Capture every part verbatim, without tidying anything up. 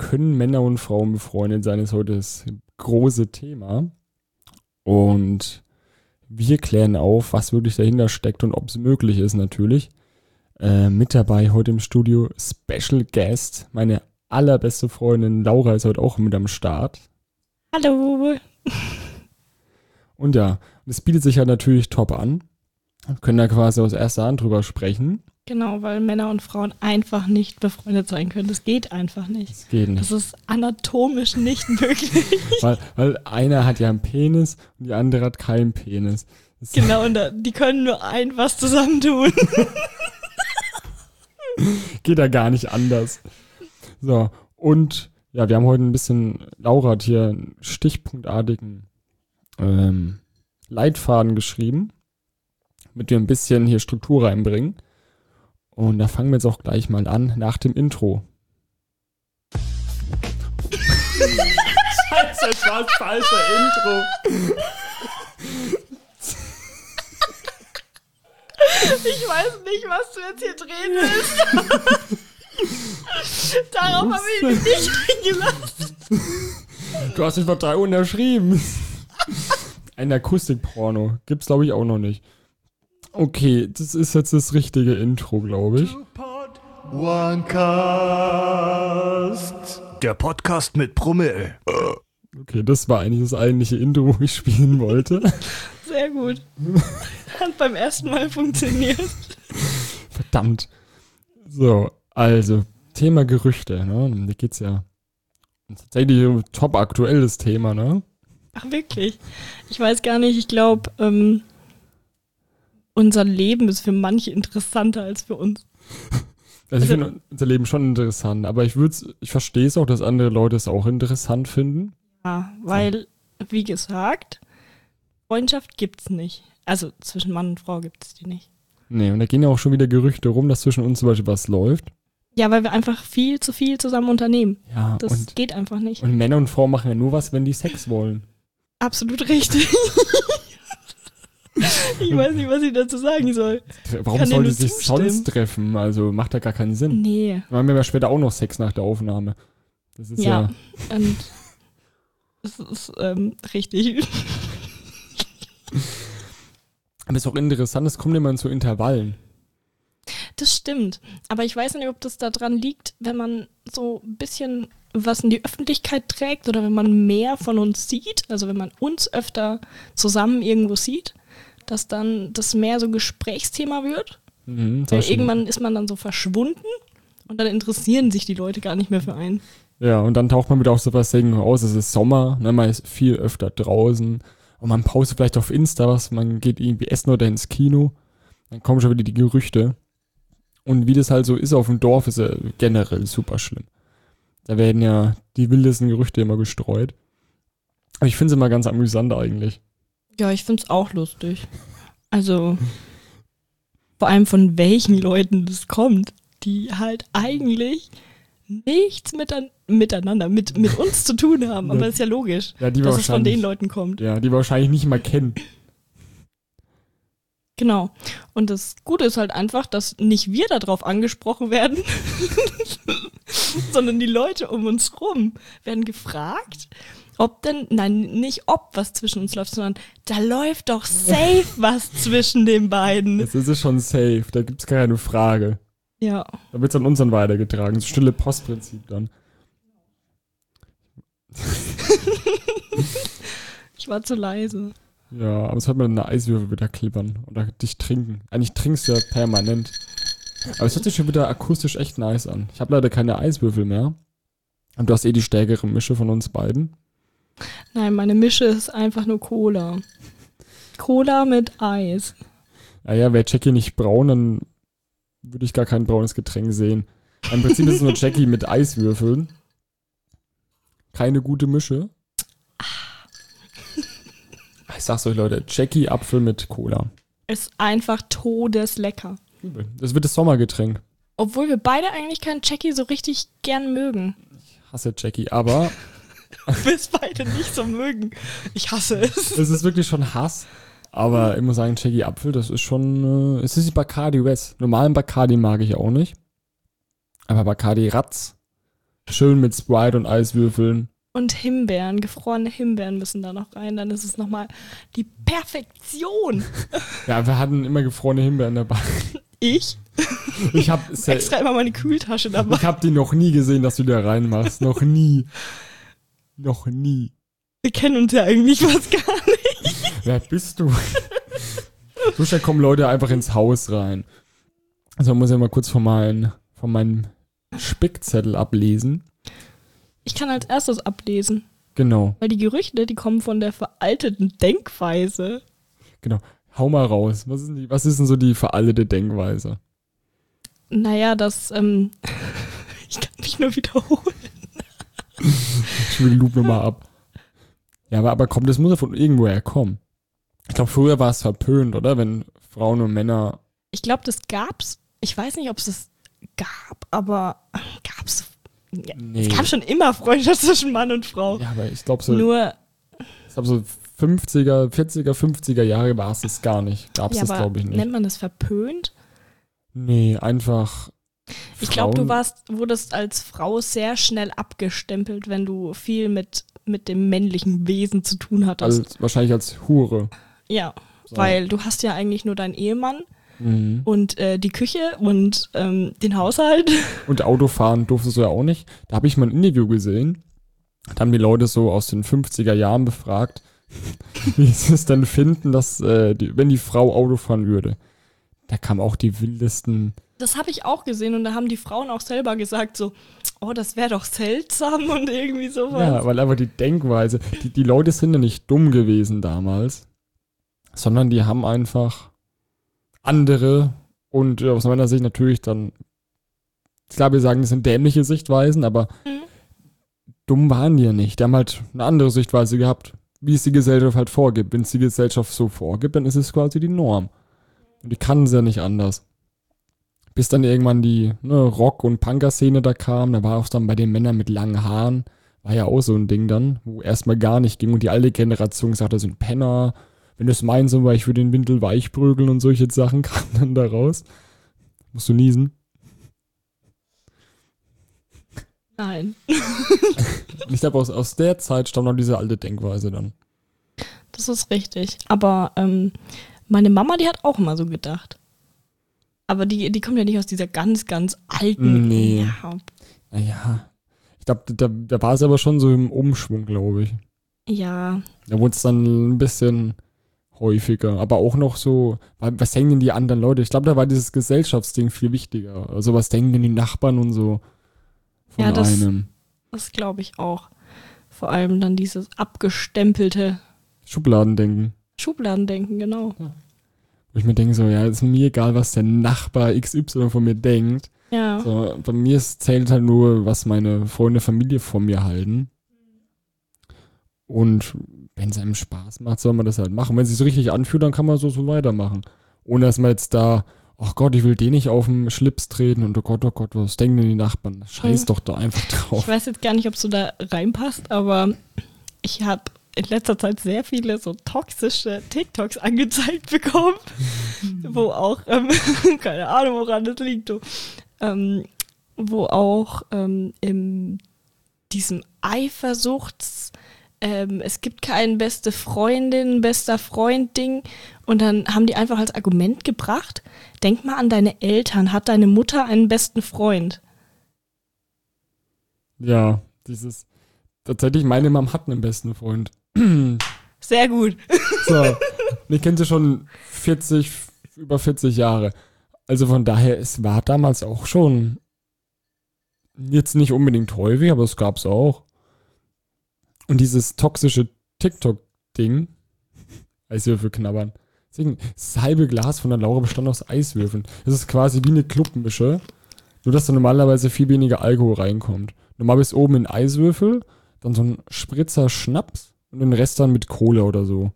können Männer und Frauen befreundet sein, ist heute das große Thema. Und wir klären auf, was wirklich dahinter steckt und ob es möglich ist natürlich. Äh, mit dabei heute im Studio Special Guest, meine allerbeste Freundin Laura ist heute auch mit am Start. Hallo. Und ja, das bietet sich ja natürlich top an. Wir können da quasi aus erster Hand drüber sprechen. Genau, weil Männer und Frauen einfach nicht befreundet sein können. Das geht einfach nicht. Das geht nicht. Das ist anatomisch nicht möglich. weil, weil einer hat ja einen Penis und die andere hat keinen Penis. Das Genau, und da, die können nur ein was zusammentun. geht ja gar nicht anders. So, und ja, wir haben heute ein bisschen, Laura hat hier einen stichpunktartigen ähm, Leitfaden geschrieben, mit dem ein bisschen hier Struktur reinbringen. Und da fangen wir jetzt auch gleich mal an, nach dem Intro. Scheiße, das war das falsche Intro. Ich weiß nicht, was du jetzt hier drehen willst. Darauf habe ich mich nicht eingelassen. Du hast den Vertrag unterschrieben. Ein Akustikporno. Gibt's, glaube ich, auch noch nicht. Okay, das ist jetzt das richtige Intro, glaube ich. Onecast. Der Podcast mit Promille. Okay, das war eigentlich das eigentliche Intro, wo ich spielen wollte. Sehr gut. Hat beim ersten Mal funktioniert. Verdammt. So, also, Thema Gerüchte, ne? Da geht's ja tatsächlich um top aktuelles Thema, ne? Ach, wirklich? Ich weiß gar nicht, ich glaube, ähm, unser Leben ist für manche interessanter als für uns. Also ich finde unser Leben schon interessant, aber ich würde ich verstehe es auch, dass andere Leute es auch interessant finden. Ja, weil, wie gesagt, Freundschaft gibt's nicht. Also zwischen Mann und Frau gibt es die nicht. Nee, und da gehen ja auch schon wieder Gerüchte rum, dass zwischen uns zum Beispiel was läuft. Ja, weil wir einfach viel zu viel zusammen unternehmen. Ja, Das und, geht einfach nicht. und Männer und Frauen machen ja nur was, wenn die Sex wollen. Absolut richtig. Ich weiß nicht, was ich dazu sagen soll. Warum Kann dir sollte nur sich zustimmen. sonst treffen? Also macht ja gar keinen Sinn. Nee. Wir haben ja später auch noch Sex nach der Aufnahme. Das ist ja... Ja, und das ist ähm, richtig. Aber es ist auch interessant, es kommt immer in so Intervallen. Das stimmt. Aber ich weiß nicht, ob das daran liegt, wenn man so ein bisschen was in die Öffentlichkeit trägt oder wenn man mehr von uns sieht, also wenn man uns öfter zusammen irgendwo sieht, dass dann das mehr so Gesprächsthema wird. Mhm, Weil stimmt. irgendwann ist man dann so verschwunden und dann interessieren sich die Leute gar nicht mehr für einen. Ja, und dann taucht man wieder auf sowas Dingen aus, es ist Sommer, ne, man ist viel öfter draußen und man postet vielleicht auf Insta was, man geht irgendwie essen oder ins Kino, dann kommen schon wieder die Gerüchte. Und wie das halt so ist auf dem Dorf, ist ja generell super schlimm. Da werden ja die wildesten Gerüchte immer gestreut. Aber ich finde es immer ganz amüsant eigentlich. Ja, ich finde es auch lustig. Also, vor allem von welchen Leuten das kommt, die halt eigentlich nichts mitan- miteinander, mit, mit uns zu tun haben. Aber Ja. ist ja logisch, Ja, die dass es von wahrscheinlich- den Leuten kommt. Ja, die wir wahrscheinlich nicht mal kennen. Genau. Und das Gute ist halt einfach, dass nicht wir darauf angesprochen werden, sondern die Leute um uns rum werden gefragt, ob denn, nein, nicht ob was zwischen uns läuft, sondern da läuft doch safe was zwischen den beiden. Jetzt ist es schon safe, da gibt es keine Frage. Ja. Da wird es an uns dann weitergetragen. So stille Postprinzip dann. Ich war zu leise. Ja, aber es hört man eine Eiswürfel wieder klippern oder dich trinken. Eigentlich trinkst du ja permanent. Aber es hört sich schon wieder akustisch echt nice an. Ich habe leider keine Eiswürfel mehr. Und du hast eh die stärkere Mische von uns beiden. Nein, meine Mische ist einfach nur Cola. Cola mit Eis. Naja, wäre Jackie nicht braun, dann würde ich gar kein braunes Getränk sehen. Im Prinzip ist es nur Jackie mit Eiswürfeln. Keine gute Mische. Ich sag's euch, Leute, Jackie Apfel mit Cola. Ist einfach todeslecker. Übel. Das wird das Sommergetränk. Obwohl wir beide eigentlich keinen Jackie so richtig gern mögen. Ich hasse Jackie, aber Wir es beide nicht so mögen. Ich hasse es. es ist wirklich schon Hass. Aber ich muss sagen, Jackie Apfel, das ist schon, äh, es ist wie Bacardi West. Normalen Bacardi mag ich auch nicht. Aber Bacardi Ratz, Schön mit Sprite und Eiswürfeln. Und Himbeeren, gefrorene Himbeeren müssen da noch rein. Dann ist es nochmal die Perfektion. Ja, wir hatten immer gefrorene Himbeeren dabei. Ich? Ich habe Extra immer meine Kühltasche dabei. Ich habe die noch nie gesehen, dass du da reinmachst. Noch nie. Noch nie. Wir kennen uns ja eigentlich fast gar nicht. Wer bist du? So schnell kommen Leute einfach ins Haus rein. Also man muss ja mal kurz von, mein, von meinem Spickzettel ablesen. Ich kann als erstes ablesen. Genau. Weil die Gerüchte, die kommen von der veralteten Denkweise. Genau. Hau mal raus. Was ist, die, was ist denn so die veraltete Denkweise? Naja, das, ähm, ich kann mich nur wiederholen. Ich spiele die Loop nochmal ab. Ja, aber, aber komm, das muss ja von irgendwoher kommen. Ich glaube, früher war es verpönt, oder? Wenn Frauen und Männer... Ich glaube, das gab's. Ich weiß nicht, ob es das gab, aber gab's... Ja, Nee. Es gab schon immer Freundschaft zwischen Mann und Frau. Ja, aber ich glaube so... Nur, Ich glaube so fünfziger, vierziger, fünfziger Jahre war es das gar nicht. Gab es ja, das, aber glaube ich, nicht. nennt man das verpönt? Nee, einfach... Ich glaube, du Frauen- warst, wurdest als Frau sehr schnell abgestempelt, wenn du viel mit, mit dem männlichen Wesen zu tun hattest. Als, wahrscheinlich als Hure. Ja, So. weil du hast ja eigentlich nur deinen Ehemann Mhm. und äh, die Küche und ähm, den Haushalt. Und Autofahren durftest du ja auch nicht. Da habe ich mal ein Interview gesehen. Da haben die Leute so aus den fünfziger Jahren befragt, wie sie es denn finden, dass, äh, die, wenn die Frau Auto fahren würde. Da kamen auch die wildesten... Das habe ich auch gesehen und da haben die Frauen auch selber gesagt so, oh, das wäre doch seltsam und irgendwie sowas. Ja, weil einfach die Denkweise... Die, die Leute sind ja nicht dumm gewesen damals, sondern die haben einfach andere und äh, aus meiner Sicht natürlich dann... Klar, wir sagen, das sind dämliche Sichtweisen, aber Mhm. dumm waren die ja nicht. Die haben halt eine andere Sichtweise gehabt, wie es die Gesellschaft halt vorgibt. Wenn es die Gesellschaft so vorgibt, dann ist es quasi die Norm. Und die kann es ja nicht anders. Bis dann irgendwann die ne, Rock- und Punker-Szene da kam, da war auch dann bei den Männern mit langen Haaren, war ja auch so ein Ding dann, wo erstmal gar nicht ging und die alte Generation gesagt, das sind Penner, wenn du es meinst, weil ich würde den Windel weich prügeln und solche Sachen kamen dann da raus. Musst du niesen? Nein. Und ich glaube, aus, aus der Zeit stammt noch diese alte Denkweise dann. Das ist richtig. Aber ähm, meine Mama, die hat auch immer so gedacht. Aber die, die kommt ja nicht aus dieser ganz, ganz alten. Nee. Ja, Naja, ich glaube, da, da war es aber schon so im Umschwung, glaube ich. ja. Da wurde es dann ein bisschen häufiger, aber auch noch so, weil- was denken denn die anderen Leute? Ich glaube, da war dieses Gesellschaftsding viel wichtiger. Also was denken denn die Nachbarn und so von Ja, das- einem Das glaube ich auch. Vor allem dann dieses abgestempelte Schubladendenken. Schubladendenken, genau. Wo ich mir denke so, ja, ist mir egal, was der Nachbar X Y von mir denkt. Ja. So, bei mir ist, zählt halt nur, was meine Freunde, Familie von mir halten. Und wenn es einem Spaß macht, soll man das halt machen. Wenn es sich so richtig anfühlt, dann kann man so, so weitermachen. Ohne dass man jetzt da, ach Gott, ich will den nicht auf den Schlips treten und oh Gott, oh Gott, was denken denn die Nachbarn? Scheiß Mhm. doch da einfach drauf. Ich weiß jetzt gar nicht, ob es so da reinpasst, aber ich habe in letzter Zeit sehr viele so toxische TikToks angezeigt bekommen, wo auch, ähm, keine Ahnung, woran das liegt, du, ähm, wo auch ähm, in diesem Eifersuchts, ähm, es gibt keinen beste Freundin, bester Freund-Ding und dann haben die einfach als Argument gebracht, denk mal an deine Eltern, hat deine Mutter einen besten Freund? Ja, dieses, tatsächlich, meine Mom hat einen besten Freund. Sehr gut. So, ich kenne sie schon vierzig, über vierzig Jahre. Also von daher, es war damals auch schon jetzt nicht unbedingt häufig, aber es gab's auch. Und dieses toxische TikTok-Ding, Eiswürfel knabbern. Deswegen, das halbe Glas von der Laura bestand aus Eiswürfeln. Das ist quasi wie eine Clubmische, nur dass da normalerweise viel weniger Alkohol reinkommt. Normal bist oben in Eiswürfel, dann so ein Spritzer Schnaps und den Rest dann mit Cola oder so.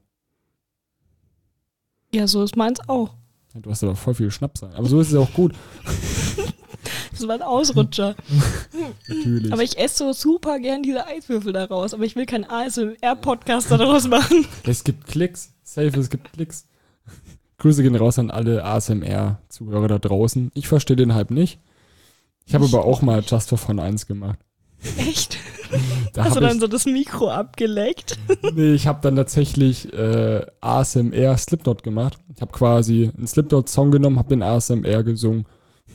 Ja, so ist meins auch. Ja, du hast aber voll viel Schnaps rein. Aber so ist es auch gut. Das war ein Ausrutscher. Natürlich. Aber ich esse so super gern diese Eiswürfel daraus. Aber ich will keinen A S M R-Podcast daraus machen. Es gibt Klicks. Safe, es gibt Klicks. Grüße gehen raus an alle A S M R-Zuhörer da draußen. Ich verstehe den Hype nicht. Ich habe Ich aber auch auch mal nicht. Just for Fun eins gemacht. Echt? Da Hast du hab dann ich, so das Mikro abgeleckt? nee, ich habe dann tatsächlich äh, A S M R Slipknot gemacht. Ich habe quasi einen Slipknot-Song genommen, habe den A S M R gesungen.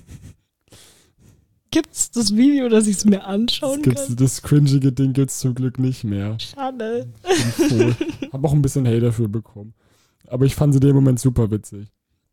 Gibt's das Video, dass ich es mir Das, anschauen gibt's, kann? das cringige Ding gibt's zum Glück nicht mehr. Schade. Hab auch ein bisschen Hate dafür bekommen. Aber ich fand sie in dem Moment super witzig.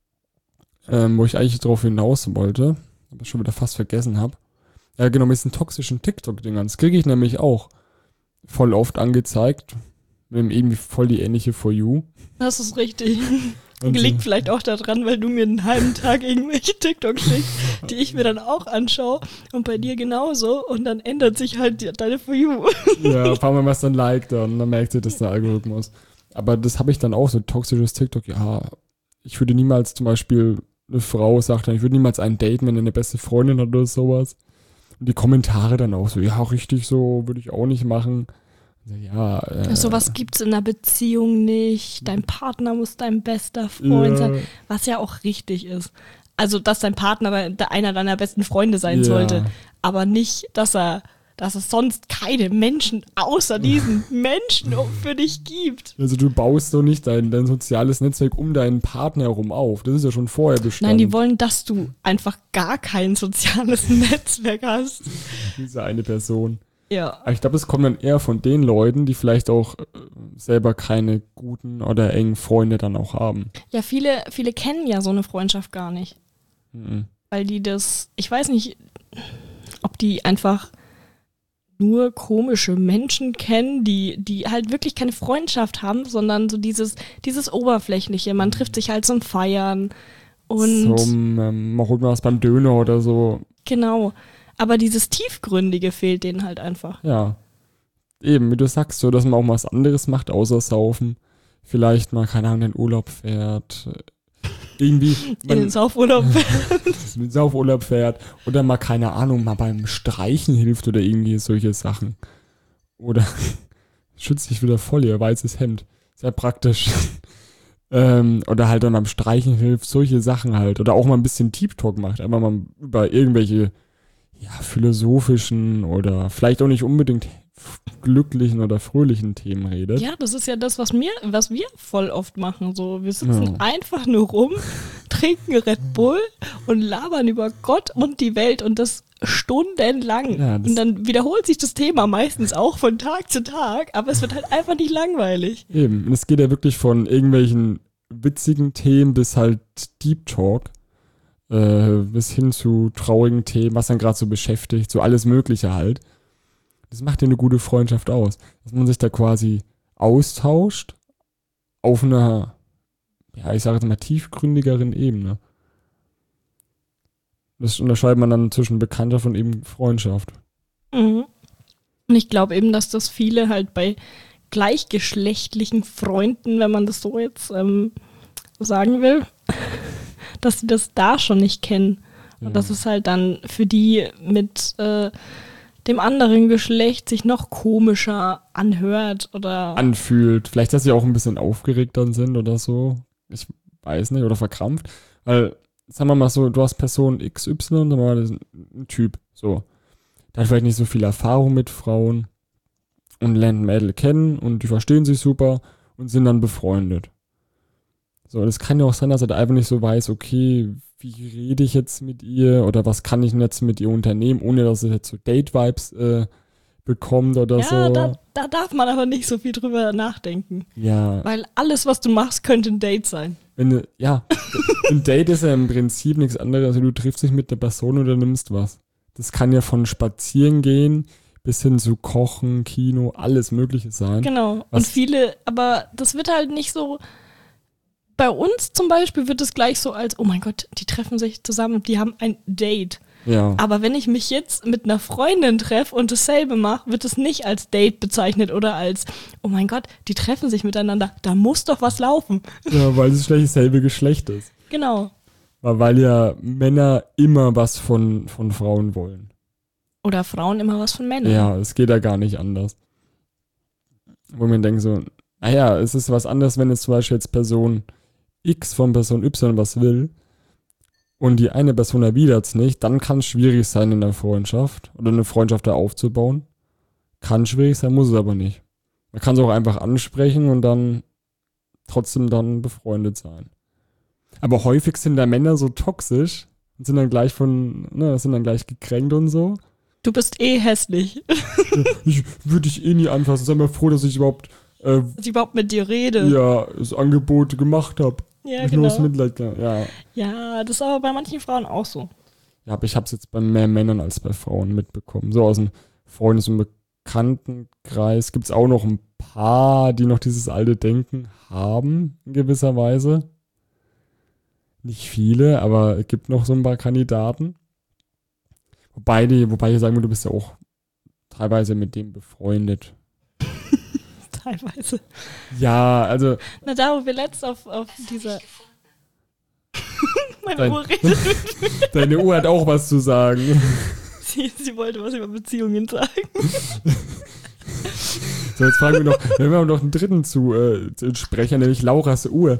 Ähm, wo ich eigentlich drauf hinaus wollte, aber schon wieder fast vergessen habe. Ja, genau, mit diesen toxischen TikTok-Dingern. Das kriege ich nämlich auch voll oft angezeigt. Mit dem irgendwie voll die ähnliche For You. Das ist richtig. Und Liegt so- vielleicht auch daran, weil du mir einen halben Tag irgendwelche TikToks schickst, die ich mir dann auch anschaue und bei dir genauso und dann ändert sich halt die, deine For You. Ja, ein paar Mal was dann liked und dann merkt ihr, das ist der Algorithmus. Aber das habe ich dann auch so, toxisches TikTok. Ja, ich würde niemals zum Beispiel, eine Frau sagt dann, ich würde niemals einen daten, wenn er eine beste Freundin hat oder sowas. Und die Kommentare dann auch so, ja, richtig so, würde ich auch nicht machen. Ja, äh, Sowas gibt's in einer Beziehung nicht. Dein Partner muss dein bester Freund ja, sein, was ja auch richtig ist. Also, dass dein Partner de- einer deiner besten Freunde sein Ja. sollte, aber nicht, dass er, dass es sonst keine Menschen außer diesen Menschen für dich gibt. Also du baust doch nicht dein, dein soziales Netzwerk um deinen Partner herum auf. Das ist ja schon vorher bestanden. Nein, die wollen, dass du einfach gar kein soziales Netzwerk hast. Diese eine Person. Ja. Aber ich glaube, es kommt dann eher von den Leuten, die vielleicht auch äh, selber keine guten oder engen Freunde dann auch haben. Ja, viele, viele kennen ja so eine Freundschaft gar nicht. Mhm. Weil die das, ich weiß nicht, ob die einfach nur komische Menschen kennen, die, die halt wirklich keine Freundschaft haben, sondern so dieses, dieses Oberflächliche. Man trifft sich halt zum Feiern und Zum, ähm, man holt mal was beim Döner oder so. genau. Aber dieses Tiefgründige fehlt denen halt einfach. Ja. Eben, wie du sagst, so, dass man auch mal was anderes macht, außer saufen. Vielleicht mal, keine Ahnung, in den Urlaub fährt. Irgendwie. In den Man, Saufurlaub. mit Saufurlaub fährt. Oder mal, keine Ahnung, mal beim Streichen hilft oder irgendwie solche Sachen. Oder schützt dich wieder voll, ihr weißes Hemd. Sehr praktisch. ähm, oder halt dann beim Streichen hilft, solche Sachen halt. Oder auch mal ein bisschen Deep Talk macht. Einfach mal über irgendwelche ja, philosophischen oder vielleicht auch nicht unbedingt glücklichen oder fröhlichen Themen redet. Ja, das ist ja das, was mir, was wir voll oft machen. So, wir sitzen Ja. einfach nur rum, trinken Red Bull und labern über Gott und die Welt und das stundenlang. Ja, das- und dann wiederholt sich das Thema meistens auch von Tag zu Tag, aber es wird halt einfach nicht langweilig. Eben. Und es geht ja wirklich von irgendwelchen witzigen Themen bis halt Deep Talk. Äh, bis hin zu traurigen Themen, was dann gerade so beschäftigt, so alles Mögliche halt. Das macht ja eine gute Freundschaft aus. Dass man sich da quasi austauscht auf einer, ja, ich sage jetzt mal, tiefgründigeren Ebene. Das unterscheidet man dann zwischen Bekanntschaft und eben Freundschaft. Mhm. Und ich glaube eben, dass das viele halt bei gleichgeschlechtlichen Freunden, wenn man das so jetzt ähm, sagen will, dass sie das da schon nicht kennen. Und Ja. dass es halt dann für die mit äh, dem anderen Geschlecht sich noch komischer anhört oder Anfühlt. Vielleicht, dass sie auch ein bisschen aufgeregt dann sind oder so. Ich weiß nicht. Oder verkrampft. Weil, sagen wir mal so, du hast Person X Y, dann war das ein Typ. So. Der hat vielleicht nicht so viel Erfahrung mit Frauen und lernt Mädel kennen und die verstehen sich super und sind dann befreundet. So, das kann ja auch sein, dass er da einfach nicht so weiß, okay, wie rede ich jetzt mit ihr oder was kann ich denn jetzt mit ihr unternehmen, ohne dass es jetzt so Date-Vibes äh, bekommt oder ja, so. da, da darf man aber nicht so viel drüber nachdenken. Ja, Weil alles, was du machst, könnte ein Date sein. wenn du, ja, ein Date ist ja im Prinzip nichts anderes, also du triffst dich mit der Person oder nimmst was. Das kann ja von Spazieren gehen bis hin zu Kochen, Kino, alles Mögliche sein. Genau. Und Was- viele, aber das wird halt nicht so. Bei uns zum Beispiel wird es gleich so als, oh mein Gott, die treffen sich zusammen, die haben ein Date. Ja, Aber wenn ich mich jetzt mit einer Freundin treffe und dasselbe mache, wird es nicht als Date bezeichnet oder als, oh mein Gott, die treffen sich miteinander, da muss doch was laufen. ja, weil es vielleicht dasselbe Geschlecht ist. Genau. Weil, weil ja Männer immer was von, von Frauen wollen. Oder Frauen immer was von Männern. Ja, es geht ja gar nicht anders. Wo man denkt so, naja, es ist was anderes, wenn jetzt zum Beispiel jetzt Person X von Person Y was will und die eine Person erwidert es nicht, dann kann es schwierig sein in der Freundschaft oder eine Freundschaft da aufzubauen. Kann schwierig sein, muss es aber nicht. Man kann es auch einfach ansprechen und dann trotzdem dann befreundet sein. Aber häufig sind da Männer so toxisch und sind dann gleich von, ne, sind dann gleich gekränkt und so. Du bist eh hässlich. Ich würde dich eh nie anfassen. Sei mal froh, dass ich überhaupt, äh, Dass ich überhaupt mit dir rede. ja, das Angebot gemacht habe. Ja, Ich nur aus genau. Mitleid, ja. Ja, das ist aber bei manchen Frauen auch so. Ja, aber ich habe es jetzt bei mehr Männern als bei Frauen mitbekommen. So aus dem Freundes- und Bekanntenkreis gibt es auch noch ein paar, die noch dieses alte Denken haben, in gewisser Weise. Nicht viele, aber es gibt noch so ein paar Kandidaten. Wobei, die, wobei ich sagen würde, du bist ja auch teilweise mit dem befreundet. Teilweise. Ja, also Na, da, wo wir letzt auf, auf dieser... Meine Dein- Uhr redet. deine Uhr hat auch was zu sagen. Sie, sie wollte was über Beziehungen sagen. So, jetzt fragen wir noch, wir haben noch einen dritten zu, äh, zu Sprecher, nämlich Lauras Uhr.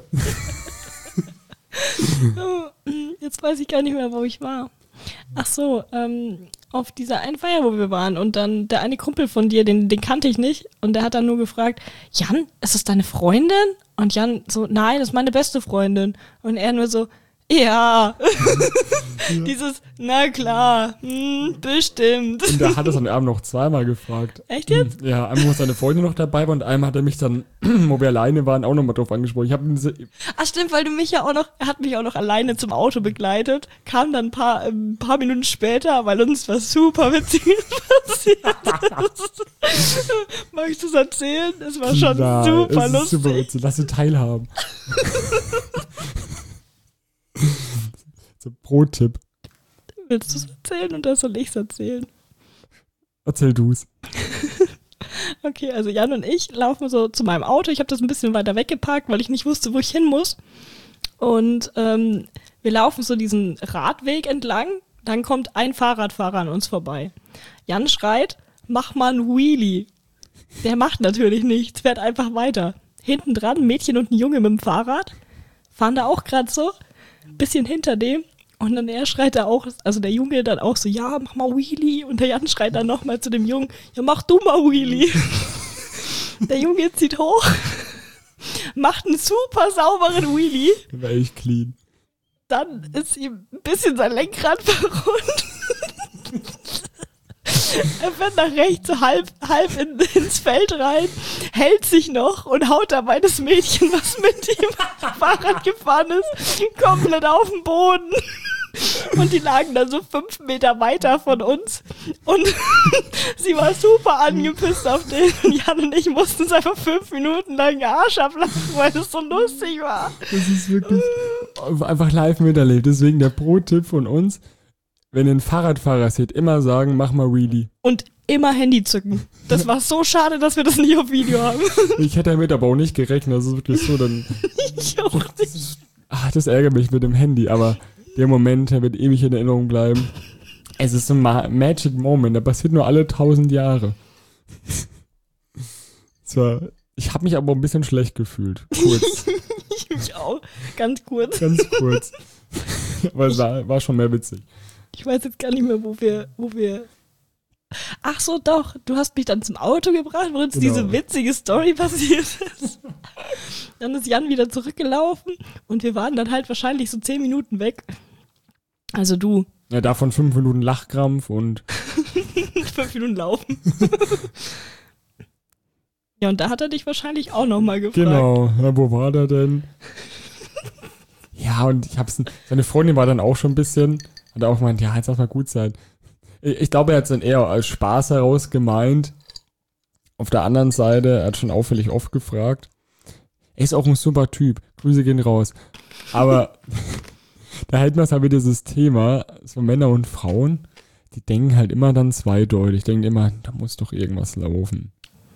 Jetzt weiß ich gar nicht mehr, wo ich war. Ach so, ähm, auf dieser einen Feier, wo wir waren und dann der eine Kumpel von dir, den, den kannte ich nicht und der hat dann nur gefragt, Jan, ist das deine Freundin? Und Jan so, nein, das ist meine beste Freundin. Und er nur so, ja. Dieses, na klar, hm, bestimmt. Und da hat er dann abend noch zweimal gefragt. Echt jetzt? Ja, einmal, wo seine Freundin noch dabei war und einmal hat er mich dann, wo wir alleine waren, auch nochmal drauf angesprochen. Ich habe diese, Ach stimmt, weil du mich ja auch noch, er hat mich auch noch alleine zum Auto begleitet, kam dann ein paar, ein paar Minuten später, weil uns was super Witziges passiert ist. Magst du es erzählen? Es war schon Nein, super es ist lustig. super witzig. Lass sie teilhaben. So, Pro-Tipp. Willst du es erzählen oder soll ich es erzählen? Erzähl du's. Okay, also Jan und ich laufen so zu meinem Auto. Ich habe das ein bisschen weiter weggeparkt, weil ich nicht wusste, wo ich hin muss. Und ähm, wir laufen so diesen Radweg entlang. Dann kommt ein Fahrradfahrer an uns vorbei. Jan schreit, mach mal einen Wheelie. Der macht natürlich nichts, fährt einfach weiter. Hinten dran ein Mädchen und ein Junge mit dem Fahrrad. Fahren da auch gerade so. Bisschen hinter dem. Und dann er schreit da auch, also der Junge dann auch so, ja, mach mal Wheelie. Und der Jan schreit dann nochmal zu dem Jungen, ja, mach du mal Wheelie. Der Junge zieht hoch, macht einen super sauberen Wheelie. Der war echt clean. Dann ist ihm ein bisschen sein Lenkrad verrundet. Er fährt nach rechts, so halb, halb in, ins Feld rein, hält sich noch und haut dabei das Mädchen, was mit ihm Fahrrad gefahren ist, komplett auf den Boden. Und die lagen dann so fünf Meter weiter von uns. Und sie war super angepisst auf den. Und Jan und ich mussten uns einfach fünf Minuten lang den Arsch ablachen, weil das so lustig war. Das ist wirklich einfach live miterlebt. Deswegen der Pro-Tipp von uns, wenn ihr einen Fahrradfahrer seht, immer sagen, mach mal Wheelie. Und immer Handy zücken. Das war so schade, dass wir das nicht auf Video haben. Ich hätte damit aber auch nicht gerechnet. Das ist wirklich so, dann... Ich auch nicht. Ach, das ärgert mich mit dem Handy, aber der Moment, der wird ewig in Erinnerung bleiben. Es ist so ein Ma- Magic Moment, der passiert nur alle tausend Jahre. So, ich habe mich aber ein bisschen schlecht gefühlt. Kurz, Ich mich auch. Ganz kurz. ganz kurz. Aber es war, war schon mehr witzig. Ich weiß jetzt gar nicht mehr, wo wir, wo wir. Ach so, doch. Du hast mich dann zum Auto gebracht, wo uns Genau. diese witzige Story passiert ist. Dann ist Jan wieder zurückgelaufen und wir waren dann halt wahrscheinlich so zehn Minuten weg. Also du. Ja, davon fünf Minuten Lachkrampf und Fünf Minuten laufen. Ja, und da hat er dich wahrscheinlich auch nochmal gefragt. genau, ja, wo war der denn? Ja, und ich hab's, seine Freundin war dann auch schon ein bisschen, hat auch gemeint, ja, jetzt lass mal gut sein. Ich, ich glaube, er hat es dann eher als Spaß heraus gemeint. Auf der anderen Seite, er hat schon auffällig oft gefragt. Er ist auch ein super Typ. Grüße gehen raus. Aber da hält man halt wieder dieses Thema, so Männer und Frauen, die denken halt immer dann zweideutig. Denken immer, da muss doch irgendwas laufen.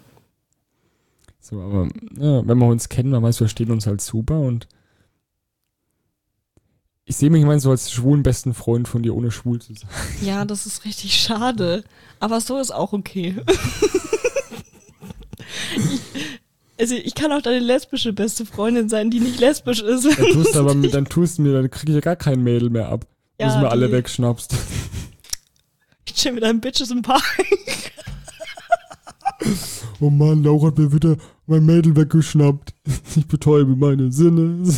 So, aber ja, wenn wir uns kennen, man weiß, wir verstehen uns halt super und ich sehe mich mal so als schwulen besten Freund von dir, ohne schwul zu sein. Ja, das ist richtig schade. Aber so ist auch okay. ich, also ich kann auch deine lesbische beste Freundin sein, die nicht lesbisch ist. Dann tust du aber mit, dann tust du mir, dann kriege ich ja gar kein Mädel mehr ab. Wo du mir alle die- wegschnappst. Ich chill mit deinen Bitches im Park. Oh Mann, Laura hat mir wieder mein Mädel weggeschnappt. Ich betäube meine Sinne.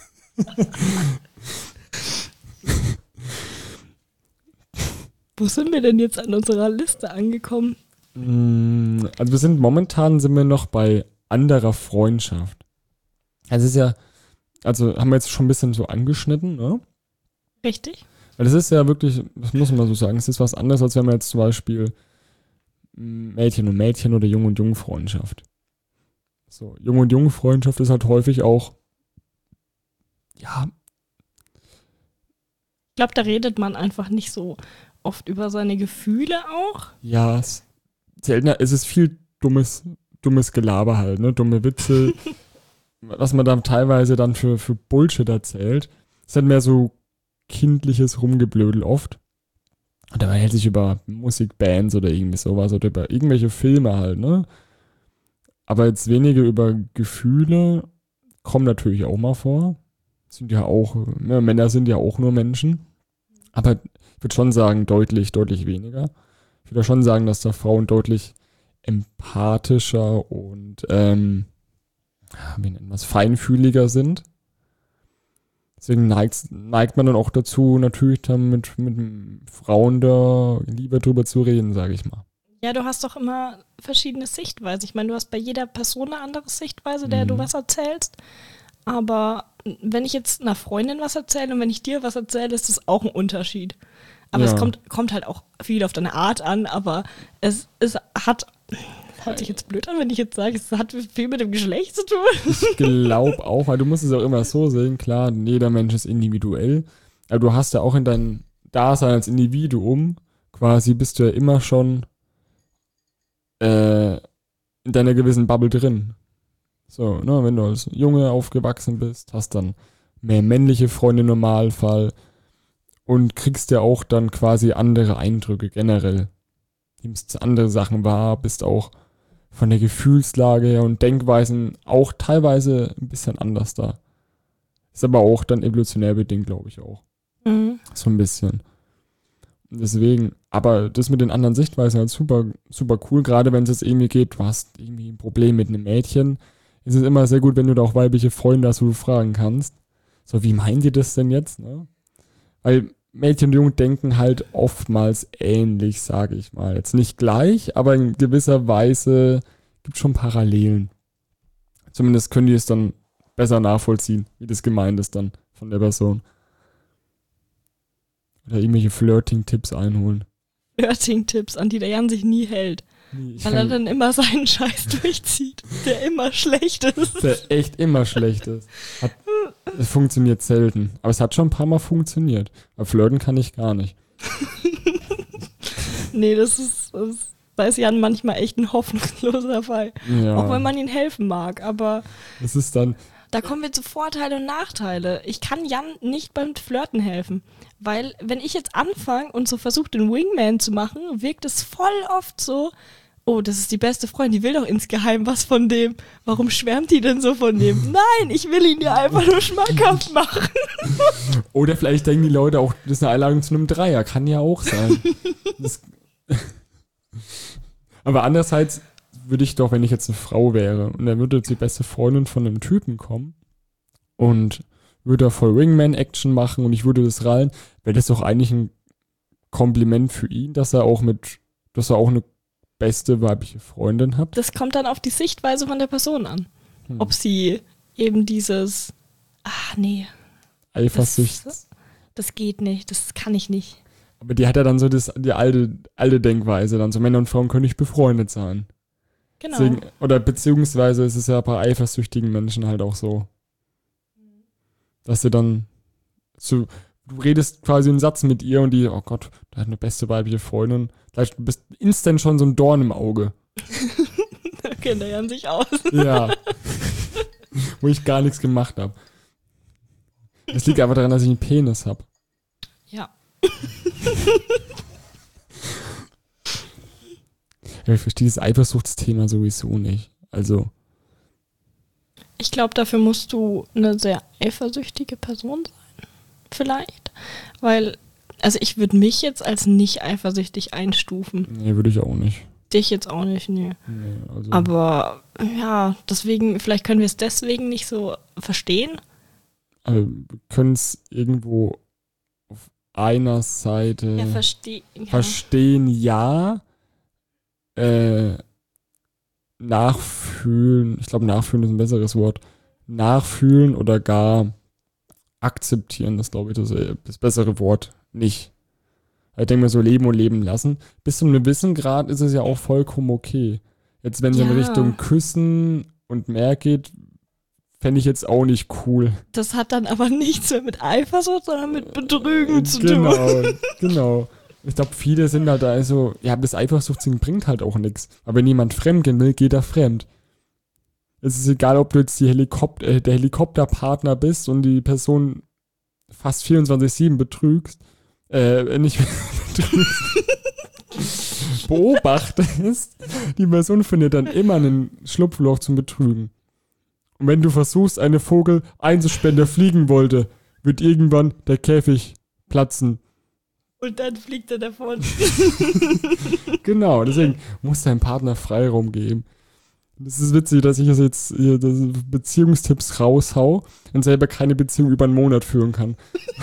Wo sind wir denn jetzt an unserer Liste angekommen? Mm, Also wir sind momentan sind wir noch bei anderer Freundschaft. Also es ist ja, also haben wir jetzt schon ein bisschen so angeschnitten, ne? Richtig? Weil das ist ja wirklich, das muss man so sagen, es ist was anderes, als wenn man jetzt zum Beispiel Mädchen und Mädchen oder Jung und Jung Freundschaft. So, Jung und Jung Freundschaft ist halt häufig auch, ja, Ich glaube, da redet man einfach nicht so oft über seine Gefühle auch. ja, es, seltener, es ist viel dummes, dummes Gelaber halt, ne, dumme Witze, was man dann teilweise dann für, für Bullshit erzählt. Es ist halt mehr so kindliches Rumgeblödel oft. Und dabei hält sich über Musikbands oder irgendwie sowas oder über irgendwelche Filme halt, ne? Aber jetzt weniger über Gefühle kommen natürlich auch mal vor. Sind ja auch, ne, Männer sind ja auch nur Menschen. Aber ich würde schon sagen, deutlich, deutlich weniger. Ich würde schon sagen, dass da Frauen deutlich empathischer und, ähm, ja, wie nennt man es, feinfühliger sind. Deswegen neigt, neigt man dann auch dazu, natürlich dann mit, mit Frauen da lieber drüber zu reden, sage ich mal. Ja, du hast doch immer verschiedene Sichtweisen. Ich meine, du hast bei jeder Person eine andere Sichtweise, der Mhm. du was erzählst. Aber wenn ich jetzt einer Freundin was erzähle und wenn ich dir was erzähle, ist das auch ein Unterschied. Aber Ja. es kommt, kommt halt auch viel auf deine Art an, aber es, es hat, hört sich jetzt blöd an, wenn ich jetzt sage, es hat viel mit dem Geschlecht zu tun. Ich glaube auch, weil du musst es auch immer so sehen, klar, jeder Mensch ist individuell, aber du hast ja auch in deinem Dasein als Individuum quasi bist du ja immer schon äh, in deiner gewissen Bubble drin. So, ne, wenn du als Junge aufgewachsen bist, hast dann mehr männliche Freunde im Normalfall und kriegst ja auch dann quasi andere Eindrücke generell. Nimmst andere Sachen wahr, bist auch von der Gefühlslage her und Denkweisen auch teilweise ein bisschen anders da. Ist aber auch dann evolutionär bedingt, glaube ich auch. Mhm. So ein bisschen. Deswegen, aber das mit den anderen Sichtweisen halt super, super cool, gerade wenn es jetzt irgendwie geht, du hast irgendwie ein Problem mit einem Mädchen, ist es immer sehr gut, wenn du da auch weibliche Freunde hast, wo du fragen kannst. So, wie meint ihr das denn jetzt, ne? Weil Mädchen und Jungen denken halt oftmals ähnlich, sage ich mal. Jetzt nicht gleich, aber in gewisser Weise gibt es schon Parallelen. Zumindest können die es dann besser nachvollziehen, wie das gemeint ist dann von der Person. Oder irgendwelche Flirting-Tipps einholen. Flirting-Tipps, an die der Jan sich nie hält. Ich Weil er kann, dann immer seinen Scheiß durchzieht, der immer schlecht ist. der echt immer schlecht ist. Hat, es funktioniert selten. Aber es hat schon ein paar Mal funktioniert. Aber flirten kann ich gar nicht. Nee, das ist, das ist, da ist Jan manchmal echt ein hoffnungsloser Fall. Ja, Auch wenn man ihm helfen mag, aber das ist dann, da kommen wir zu Vorteile und Nachteile. Ich kann Jan nicht beim Flirten helfen, weil wenn ich jetzt anfange und so versuche, den Wingman zu machen, wirkt es voll oft so, oh, das ist die beste Freundin, die will doch insgeheim was von dem. Warum schwärmt die denn so von dem? Nein, ich will ihn dir einfach nur schmackhaft machen. oder vielleicht denken die Leute auch, das ist eine Einladung zu einem Dreier. Kann ja auch sein. Das, aber andererseits würde ich doch, wenn ich jetzt eine Frau wäre und dann würde jetzt die beste Freundin von einem Typen kommen und würde da voll Wingman-Action machen und ich würde das rallen, wäre das doch eigentlich ein Kompliment für ihn, dass er auch mit, dass er auch eine beste weibliche Freundin hat. Das kommt dann auf die Sichtweise von der Person an. Hm. Ob sie eben dieses, ah nee, Eifersucht. das, das geht nicht, das kann ich nicht. Aber die hat ja dann so das, die alte, alte Denkweise, dann so Männer und Frauen können nicht befreundet sein. Genau. Deswegen, oder beziehungsweise ist es ja bei eifersüchtigen Menschen halt auch so, dass sie dann so, du redest quasi einen Satz mit ihr und die, oh Gott, der hat eine beste weibliche Freundin, vielleicht bist du instant schon so ein Dorn im Auge. Da kennt er Jan sich aus. Ja. Wo ich gar nichts gemacht habe. Es liegt einfach daran, dass ich einen Penis habe. Ja. Ja, ich verstehe das Eifersuchtsthema sowieso nicht. Also, Ich glaube, dafür musst du eine sehr eifersüchtige Person sein. Vielleicht. Weil Also ich würde mich jetzt als nicht eifersüchtig einstufen. Nee, würde ich auch nicht. Dich jetzt auch nicht, nee. Nee, also Aber ja, deswegen, vielleicht können wir es deswegen nicht so verstehen. also wir können es irgendwo auf einer Seite Ja, verstehe. Ja. verstehen, ja. Äh, nachfühlen, ich glaube, nachfühlen ist ein besseres Wort. Nachfühlen oder gar akzeptieren, das glaube ich, das, äh, das bessere Wort nicht. Ich denke mir so, leben und leben lassen. Bis zu einem gewissen Grad ist es ja auch vollkommen okay. Jetzt, wenn es in Ja. Richtung Küssen und mehr geht, fände ich jetzt auch nicht cool. Das hat dann aber nichts mehr mit Eifersucht, sondern mit Betrügen zu tun. Genau, genau. Ich glaube, viele sind halt da so, ja, das Eifersuchtsding bringt halt auch nichts. Aber wenn jemand fremd gehen will, geht er fremd. Es ist egal, ob du jetzt die Helikopter, äh, der Helikopterpartner bist und die Person fast vierundzwanzig sieben betrügst, äh, nicht betrügst, beobachtest, die Person findet dann immer ein Schlupfloch zum Betrügen. Und wenn du versuchst, einen Vogel einzusperren, der fliegen wollte, wird irgendwann der Käfig platzen. Und dann fliegt er davon. Genau, deswegen muss dein Partner Freiraum geben. Das ist witzig, dass ich das jetzt hier das Beziehungstipps raushau und selber keine Beziehung über einen Monat führen kann.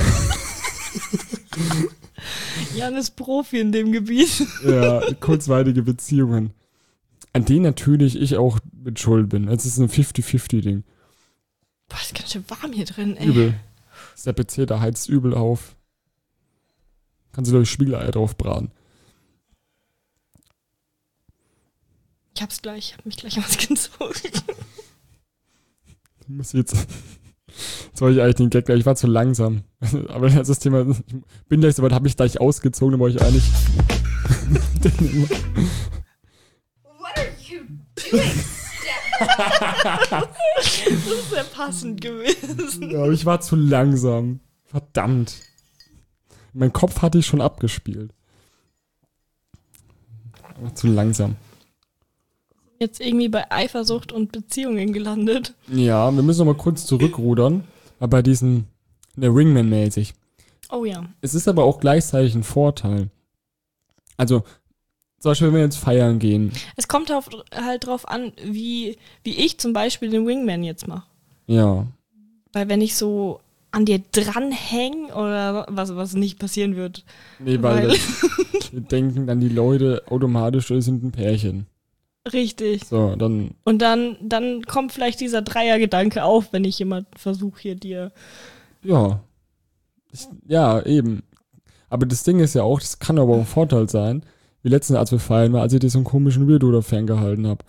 Jan ist Profi in dem Gebiet. Ja, kurzweilige Beziehungen. An denen natürlich ich auch mit schuld bin. Es ist ein fifty fifty Ding. Boah, ist ganz schön warm hier drin, ey. Übel. Das ist der P C, da heizt übel auf. Kannst du durch Spiegeleier drauf braten. Ich hab's gleich, ich hab mich gleich ausgezogen. Ich muss jetzt. Jetzt wollte ich eigentlich den Gag, gleich, ich war zu langsam. Aber das ist das Thema. Ich bin gleich so weit, habe ich gleich ausgezogen, dann wollte ich eigentlich. What are you doing, Steph? Das ist sehr passend gewesen. Ja, aber ich war zu langsam. Verdammt. Mein Kopf hatte ich schon abgespielt. Aber zu langsam. Jetzt irgendwie bei Eifersucht und Beziehungen gelandet. Ja, wir müssen noch mal kurz zurückrudern. Aber bei diesen, der Wingman-mäßig. Oh ja. Es ist aber auch gleichzeitig ein Vorteil. Also, zum Beispiel, wenn wir jetzt feiern gehen. Es kommt auf, halt drauf an, wie, wie ich zum Beispiel den Wingman jetzt mache. Ja. Weil wenn ich so an dir dranhänge oder was, was nicht passieren wird. Nee, weil, Weil- wir denken dann die Leute automatisch, das sind ein Pärchen. Richtig. So, dann, Und dann, dann kommt vielleicht dieser Dreiergedanke auf, wenn ich jemand versuche hier dir. ja. Ich, ja, eben. Aber das Ding ist ja auch, das kann aber auch ein Vorteil sein, wie letztens, als wir feiern war, als ich dir so einen komischen Weirdo da ferngehalten habe.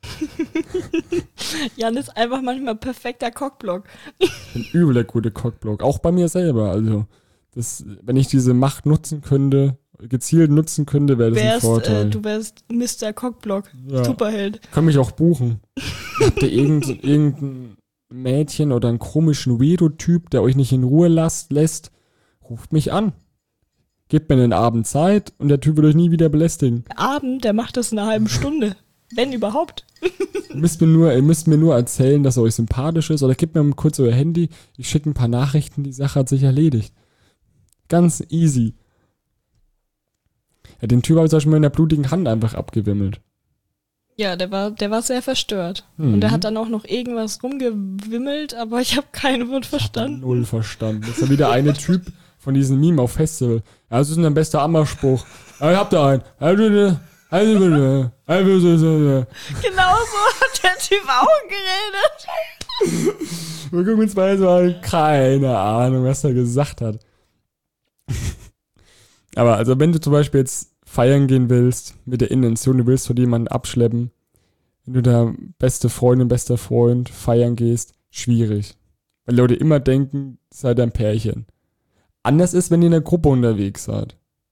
Jan ist einfach manchmal perfekter Cockblock. Ein übel der gute Cockblock. Auch bei mir selber. Also, das, wenn ich diese Macht nutzen könnte, gezielt nutzen könnte, wäre das ein Wärst, Vorteil. äh, du wärst Mister Cockblock. Ja. Superheld. Kann mich auch buchen. Habt ihr irgendein, irgendein Mädchen oder einen komischen Weirdo-Typ, der euch nicht in Ruhe lasst, lässt, ruft mich an. Gebt mir einen Abend Zeit und der Typ wird euch nie wieder belästigen. Abend, der macht das in einer halben Stunde. Wenn überhaupt. Ihr müsst mir nur, ihr müsst mir nur erzählen, dass er euch sympathisch ist oder gebt mir mal kurz euer Handy, ich schicke ein paar Nachrichten, die Sache hat sich erledigt. Ganz easy. Ja, den Typ habe ich zum Beispiel mit einer blutigen Hand einfach abgewimmelt. Ja, der war, der war sehr verstört. Mhm. Und der hat dann auch noch irgendwas rumgewimmelt, aber ich habe kein Wort verstanden. Null verstanden. Das ist ja wieder eine Typ von diesem Meme auf Festival. Ja, das ist ein bester Ammerspruch. Ja, ich hab da einen. Genau so hat der Typ auch geredet. Wir gucken uns mal so an. Keine Ahnung, was er gesagt hat. Aber also wenn du zum Beispiel jetzt feiern gehen willst, mit der Intention, du willst von jemanden abschleppen, wenn du da beste Freundin, bester Freund feiern gehst, schwierig. Weil Leute immer denken, seid ein Pärchen. Anders ist, wenn ihr in einer Gruppe unterwegs seid.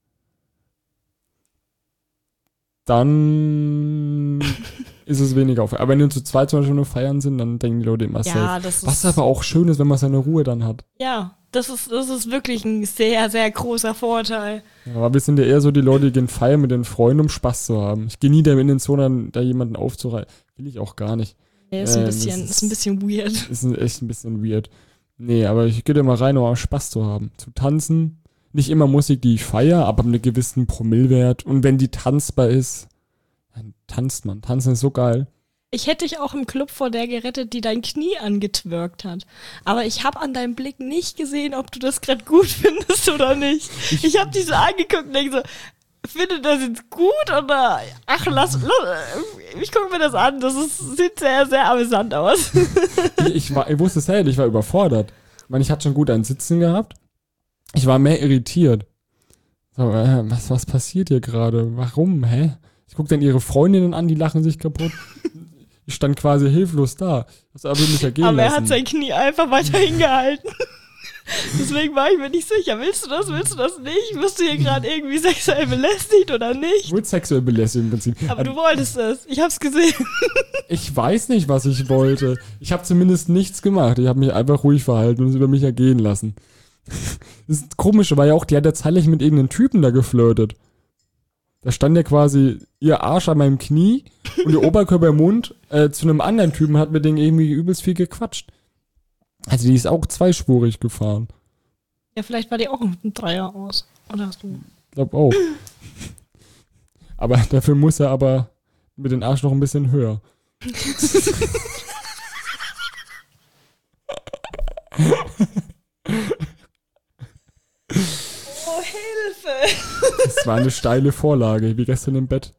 Dann ist es weniger auf. Aber wenn wir zu zweit zum Beispiel nur feiern sind, dann denken die Leute immer Ja, safe. das ist, Was aber auch schön ist, wenn man seine Ruhe dann hat. ja, das ist, das ist wirklich ein sehr, sehr großer Vorteil. Ja, aber wir sind ja eher so die Leute, die gehen feiern mit den Freunden, um Spaß zu haben. Ich gehe nie der Intention an, da jemanden aufzureißen. Will ich auch gar nicht. Nee, ist, ein Ähm, bisschen, das ist ein bisschen weird. Ist ein- echt ein bisschen weird. Nee, aber ich gehe da mal rein, um auch Spaß zu haben. Zu tanzen, nicht immer Musik, die ich feiere, aber mit einem gewissen Promillewert. Und wenn die tanzbar ist, dann tanzt man. Tanzen ist so geil. Ich hätte dich auch im Club vor der gerettet, die dein Knie angetwirkt hat. Aber ich habe an deinem Blick nicht gesehen, ob du das gerade gut findest oder nicht. Ich, ich habe dich so angeguckt und denke so, findet das jetzt gut oder ach, lass, lass ich gucke mir das an, das ist, sieht sehr, sehr amüsant aus. ich, ich, war, ich wusste es halt, ich war überfordert. Ich meine, ich hatte schon gut ein Sitzen gehabt. Ich war mehr irritiert. So, äh, was, was passiert hier gerade? Warum, hä? Ich gucke dann ihre Freundinnen an, die lachen sich kaputt. Ich stand quasi hilflos da. Das aber mich ergehen Aber er lassen. hat sein Knie einfach weiter hingehalten. Deswegen war ich mir nicht sicher. Willst du das, willst du das nicht? Wirst du hier gerade irgendwie sexuell belästigt oder nicht? Ich wurde sexuell belästigt im Prinzip. Aber du wolltest es. Ich hab's gesehen. Ich weiß nicht, was ich wollte. Ich habe zumindest nichts gemacht. Ich habe mich einfach ruhig verhalten und es über mich ergehen lassen. Das ist komisch, weil ja auch, die hat ja zeitlich mit irgendeinem Typen da geflirtet. Da stand ja quasi ihr Arsch an meinem Knie und ihr Oberkörper im Mund äh, zu einem anderen Typen, hat mit denen irgendwie übelst viel gequatscht. Also die ist auch zweispurig gefahren. Ja, vielleicht war die auch mit einem Dreier aus. Oder hast du? Ich glaube auch. Aber dafür muss er aber mit dem Arsch noch ein bisschen höher. Oh, Hilfe! Das war eine steile Vorlage, wie gestern im Bett.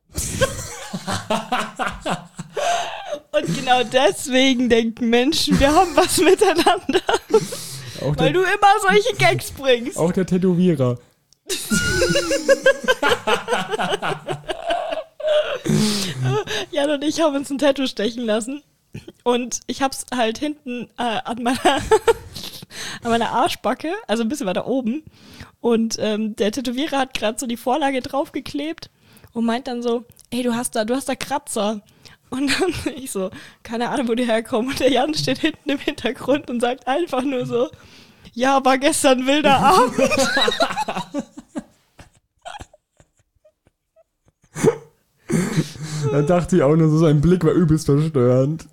Und genau deswegen denken Menschen, wir haben was miteinander. Auch Weil der, du immer solche Gags bringst. auch der Tätowierer. Jan und ich haben uns ein Tattoo stechen lassen. Und ich hab's halt hinten äh, an meiner an meiner Arschbacke, also ein bisschen weiter oben. Und ähm, der Tätowierer hat gerade so die Vorlage draufgeklebt und meint dann so, ey, du hast da, du hast da Kratzer. Und dann ich so, keine Ahnung, wo die herkommen. Und der Jan steht hinten im Hintergrund und sagt einfach nur so, ja, war gestern ein wilder Abend. Da dachte ich auch nur so, sein Blick war übelst verstörend.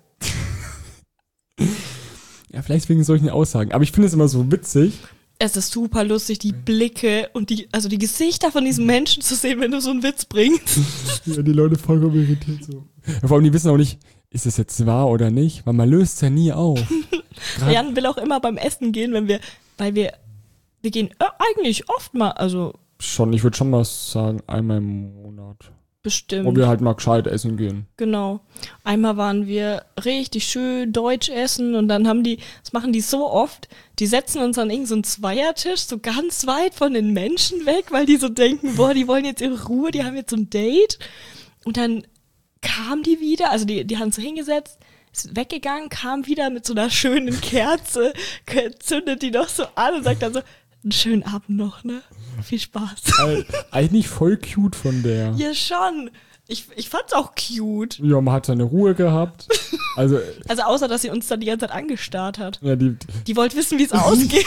Ja, vielleicht wegen solchen Aussagen. Aber ich finde es immer so witzig. Es ist super lustig, die Blicke und die, also die Gesichter von diesen Menschen zu sehen, wenn du so einen Witz bringst. Ja, die Leute vollkommen irritiert so. Ja, vor allem, die wissen auch nicht, ist es jetzt wahr oder nicht, weil man löst es ja nie auf. Grad- Jan will auch immer beim Essen gehen, wenn wir, weil wir, wir gehen äh, eigentlich oft mal, also Schon, ich würde schon mal sagen, einmal im Monat. bestimmt. Wo wir halt mal gescheit essen gehen. Genau. Einmal waren wir richtig schön deutsch essen und dann haben die, das machen die so oft, die setzen uns an irgendeinen so einen Zweiertisch so ganz weit von den Menschen weg, weil die so denken, boah, die wollen jetzt ihre Ruhe, die haben jetzt so ein Date. Und dann kam die wieder, also die, die haben so hingesetzt, ist weggegangen, kam wieder mit so einer schönen Kerze, zündet die noch so an und sagt dann so, einen schönen Abend noch, ne? Viel Spaß. Äh, eigentlich voll cute von der. Ja, schon. Ich, ich fand's auch cute. Ja, man hat seine Ruhe gehabt. Also, Also außer, dass sie uns dann die ganze Zeit angestarrt hat. ja, die, Die wollte wissen, wie es ausgeht.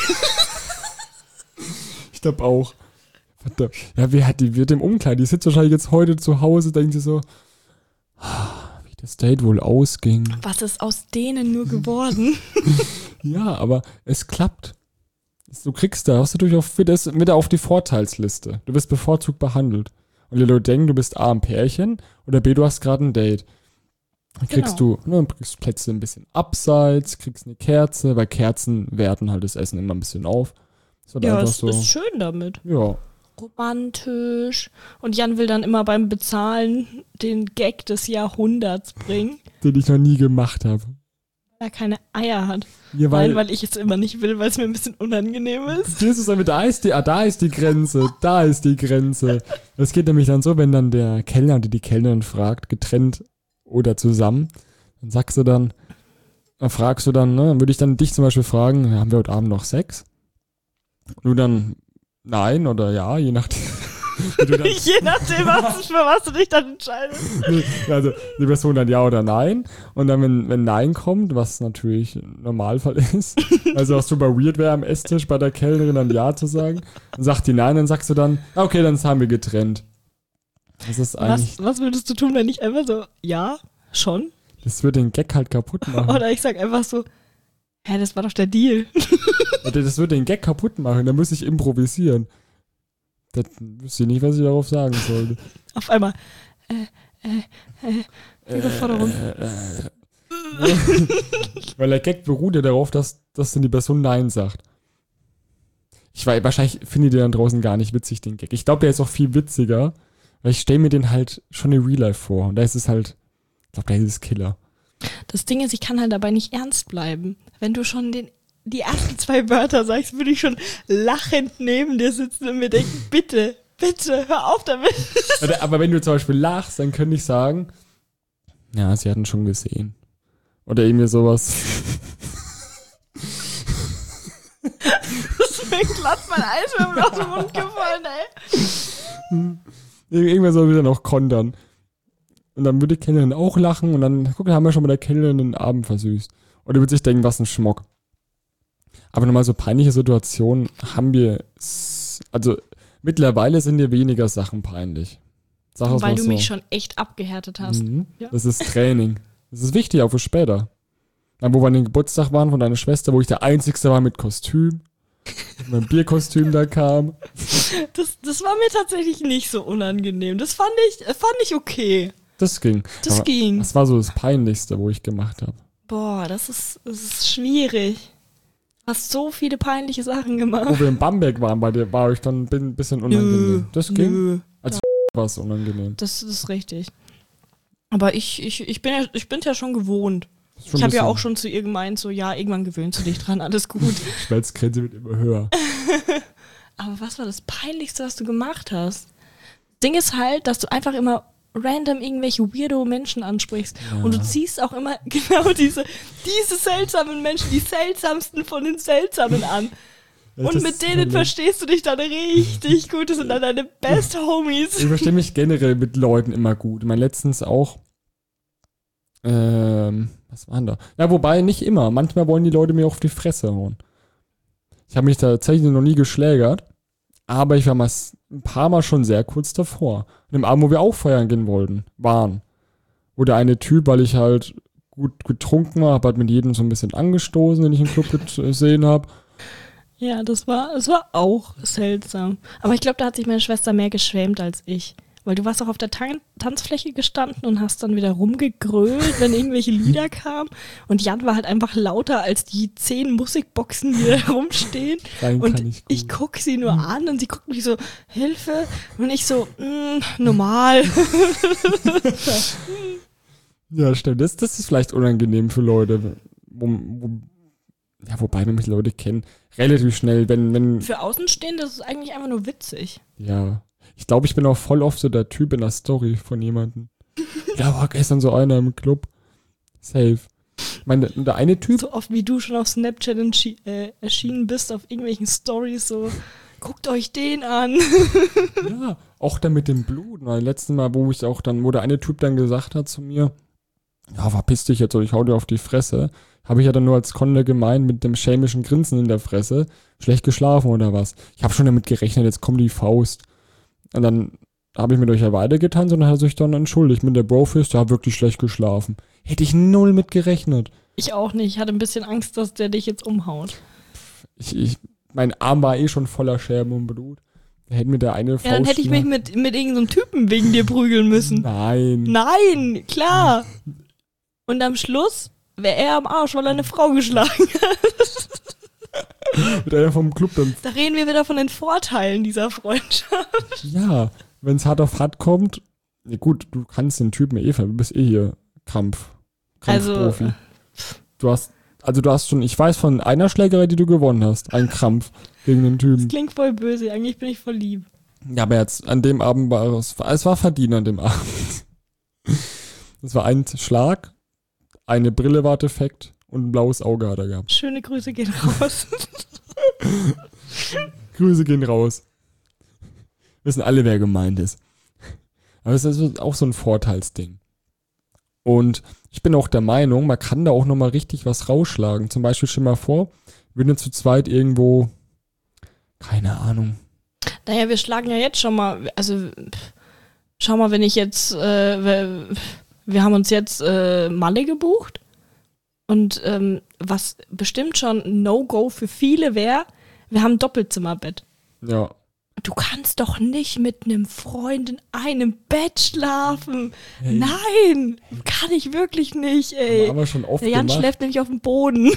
ich glaube auch. Verdammt. Ja, wer hat die wird im Umkleid? Die sitzt wahrscheinlich jetzt heute zu Hause, denkt sie so, ah, wie das Date wohl ausging. Was ist aus denen nur geworden? Ja, aber es klappt. Du kriegst da, hast du durchaus wieder, wieder auf die Vorteilsliste. Du wirst bevorzugt behandelt. Und die Leute denken, du bist A, ein Pärchen oder B, du hast gerade ein Date. Dann kriegst Genau. du, ne, kriegst Plätze ein bisschen abseits, kriegst eine Kerze, weil Kerzen werten halt das Essen immer ein bisschen auf. Das wird Ja, einfach es so. ist schön damit. Ja. Romantisch. Und Jan will dann immer beim Bezahlen den Gag des Jahrhunderts bringen, Den ich noch nie gemacht habe. weil er keine Eier hat. Ja, Weil, weil, weil ich es immer nicht will, weil es mir ein bisschen unangenehm ist. Jesus, da ist die, ah, da ist die Grenze, da ist die Grenze. Es geht nämlich dann so, wenn dann der Kellner oder die Kellnerin fragt, getrennt oder zusammen, dann sagst du dann, dann fragst du dann, ne, würde ich dann dich zum Beispiel fragen, haben wir heute Abend noch Sex? Du dann nein oder ja, je nachdem. Wie du dann, Je nachdem, was, für was du dich dann entscheidest. also die Person dann ja oder nein. Und dann, wenn, wenn Nein kommt, was natürlich ein Normalfall ist, also auch super weird wäre am Esstisch bei der Kellnerin dann Ja zu sagen, dann sagt die Nein, dann sagst du dann, okay, dann haben wir getrennt. Das ist eigentlich, Was, was würdest du tun, wenn ich einfach so, ja, schon? das wird den Gag halt kaputt machen. Oder ich sag einfach so, hä, das war doch der Deal. Das wird den Gag kaputt machen, da muss ich improvisieren. Das wüsste ich nicht, was ich darauf sagen sollte. Auf einmal. Äh, äh, äh, Überforderung. Äh, äh, äh. Weil der Gag beruht ja darauf, dass, dass dann die Person Nein sagt. Ich weiß, wahrscheinlich finde ich den dann draußen gar nicht witzig, den Gag. Ich glaube, der ist auch viel witziger, weil ich stelle mir den halt schon in Real Life vor. Und da ist es halt, ich glaube, da ist es Killer. Das Ding ist, ich kann halt dabei nicht ernst bleiben. Wenn du schon den, die ersten zwei Wörter sagst, würde ich schon lachend neben dir sitzen und mir denken, bitte, bitte, hör auf damit. Aber wenn du zum Beispiel lachst, dann könnte ich sagen, ja, sie hatten schon gesehen. Oder irgendwie sowas. Das ist mir glatt mein Eiswürfel aus dem Mund gefallen, ey. Irgendwann soll wieder noch kontern. Und dann würde die Kellnerin auch lachen und dann, guck, da haben wir schon mal der Kellnerin den Abend versüßt. Und die würde sich denken, was ein Schmock. Aber nochmal so peinliche Situationen haben wir, also mittlerweile sind dir weniger Sachen peinlich. Sag es Weil mal du so. mich schon echt abgehärtet hast. Mhm. Ja. Das ist Training. Das ist wichtig, auch für später. Dann, wo wir an den Geburtstag waren von deiner Schwester, wo ich der Einzige war mit Kostüm. Mit meinem Bierkostüm da kam. Das, das war mir tatsächlich nicht so unangenehm. Das fand ich, fand ich okay. Das ging. Das Aber ging. Das war so das Peinlichste, wo ich gemacht habe. Boah, das ist, das ist schwierig. Du hast so viele peinliche Sachen gemacht. Wo wir in Bamberg waren, bei dir war ich dann ein bisschen unangenehm. Das ging. Nö. Als war es unangenehm. Das, das ist richtig. Aber ich, ich, ich bin ja, ich bin's ja schon gewohnt. Ist schon Ich ein habe ja bisschen- auch schon zu ihr gemeint, so, ja, irgendwann gewöhnst du dich dran, alles gut. Die Schmerzgrenze wird immer höher. Aber was war das Peinlichste, was du gemacht hast? Ding ist halt, dass du einfach immer random irgendwelche weirdo Menschen ansprichst. Ja. Und du ziehst auch immer genau diese, diese seltsamen Menschen, die seltsamsten von den Seltsamen an. Ja, Und das mit ist denen toll. verstehst du dich dann richtig gut. Das sind dann deine Best Homies. Ich verstehe mich generell mit Leuten immer gut. Ich meine, letztens auch. Ähm, was waren da? Ja, wobei nicht immer. Manchmal wollen die Leute mir auf die Fresse hauen. Ich habe mich da tatsächlich noch nie geschlägert, aber ich war mal s- ein paar Mal schon sehr kurz davor. An dem Abend, wo wir auch feiern gehen wollten, waren. Wo der eine Typ, weil ich halt gut getrunken war, habe halt mit jedem so ein bisschen angestoßen, den ich im Club gesehen habe. Ja, das war, das war auch seltsam. Aber ich glaube, da hat sich meine Schwester mehr geschämt als ich. Weil du warst auch auf der Tan- Tanzfläche gestanden und hast dann wieder rumgegrölt, wenn irgendwelche Lieder kamen. Und Jan war halt einfach lauter als die zehn Musikboxen, die da rumstehen. Rein Und kann ich gut. ich guck sie nur an und sie guckt mich so, Hilfe. Und ich so, mm, normal. Ja, stimmt. Das, das ist vielleicht unangenehm für Leute. Wo, wo, ja, wobei wir mich Leute kennen. Relativ schnell, wenn, wenn, Für Außenstehende ist es eigentlich einfach nur witzig. ja. Ich glaube, ich bin auch voll oft so der Typ in der Story von jemandem. Ja, war gestern so einer im Club. Safe. Ich meine, der eine Typ, So oft wie du schon auf Snapchat entschi- äh, erschienen bist, auf irgendwelchen Stories, so, guckt euch den an. ja, auch dann mit dem Blut. Weil letzten Mal, wo ich auch dann, wo der eine Typ dann gesagt hat zu mir, ja, verpiss dich jetzt oder ich hau dir auf die Fresse, habe ich ja dann nur als Konter gemeint mit dem schelmischen Grinsen in der Fresse, schlecht geschlafen oder was. Ich habe schon damit gerechnet, jetzt kommt die Faust. Und dann habe ich mit euch ja weitergetanzt und dann hat er sich dann entschuldigt mit der Brofist, ja, wirklich schlecht geschlafen. Hätte ich null mit gerechnet. Ich auch nicht. Ich hatte ein bisschen Angst, dass der dich jetzt umhaut. Ich, ich, mein Arm war eh schon voller Scherben und Blut. Da hätte mir der eine Faust... Ja, dann hätte ich mich mit, mit irgendeinem Typen wegen dir prügeln müssen. Nein. Nein, klar. Und am Schluss wäre er am Arsch, weil er eine Frau geschlagen hat. Mit einer vom Club dann... Da reden wir wieder von den Vorteilen dieser Freundschaft. Ja, wenn es hart auf hart kommt... Ja gut, du kannst den Typen eh ver... Du bist eh hier Kampf. Kampfprofi. Also- Du hast... Also du hast schon... Ich weiß von einer Schlägerei, die du gewonnen hast. Ein Krampf gegen den Typen. Klingt voll böse. Eigentlich bin ich voll lieb. Ja, aber jetzt an dem Abend war es... Es war verdient an dem Abend. Es war ein Schlag, eine Brille war defekt und ein blaues Auge hat er gehabt. Schöne Grüße gehen raus. Grüße gehen raus. Wissen alle, wer gemeint ist. Aber es ist auch so ein Vorteilsding. Und ich bin auch der Meinung, man kann da auch nochmal richtig was rausschlagen. Zum Beispiel, stell dir mal vor, wir sind zu zweit irgendwo, keine Ahnung. Naja, wir schlagen ja jetzt schon mal, also pff, schau mal, wenn ich jetzt, äh, wir, wir haben uns jetzt äh, Malle gebucht und ähm, was bestimmt schon ein No-Go für viele wäre, wir haben ein Doppelzimmerbett. Ja. Du kannst doch nicht mit einem Freund in einem Bett schlafen. Hey. Nein, kann ich wirklich nicht, ey. Haben wir schon oft Der Jan gemacht. schläft nämlich auf dem Boden.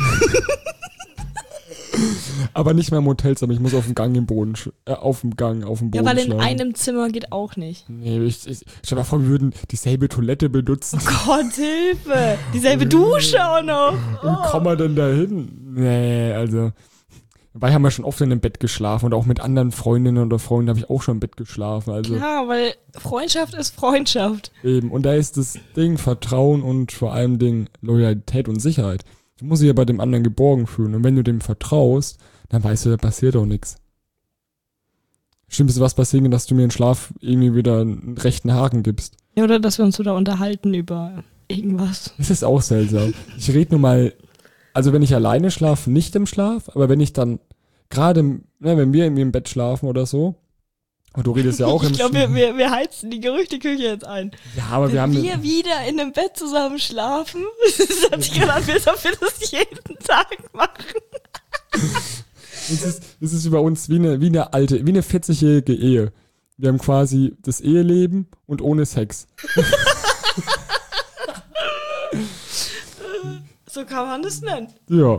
Aber nicht mehr im Hotelzimmer. Ich muss auf dem Gang im Boden, sch- äh, auf dem Gang, auf dem Boden Ja, weil in schlafen. einem Zimmer geht auch nicht. Nee, ich, ich, stell dir mal vor, wir würden dieselbe Toilette benutzen. Gott, Hilfe. Dieselbe Dusche auch noch. Wie kommen wir denn da hin? Nee, also. Dabei haben wir schon oft in einem Bett geschlafen und auch mit anderen Freundinnen oder Freunden habe ich auch schon im Bett geschlafen. Also Ja, weil Freundschaft ist Freundschaft. eben. Und da ist das Ding Vertrauen und vor allem Ding Loyalität und Sicherheit. Du musst dich ja bei dem anderen geborgen fühlen. Und wenn du dem vertraust, dann weißt du, da passiert auch nichts. Stimmt, ist was passieren, dass du mir in Schlaf irgendwie wieder einen rechten Haken gibst. Ja, oder dass wir uns wieder unterhalten über irgendwas. Das ist auch seltsam. Ich rede nur mal, also wenn ich alleine schlafe, nicht im Schlaf, aber wenn ich dann gerade, ne, wenn wir irgendwie im Bett schlafen oder so, und du redest ja auch im Ich glaube, Schlaf. wir, wir, wir heizen die Gerüchteküche jetzt ein. Ja, aber wir Wenn haben. wir wieder in einem Bett zusammen schlafen, das hat sich gerade an, als ob wir das jeden Tag machen. Es ist, es ist über uns wie eine, wie eine alte, wie eine vierzigjährige Ehe. Wir haben quasi das Eheleben und ohne Sex. So kann man das nennen. Ja.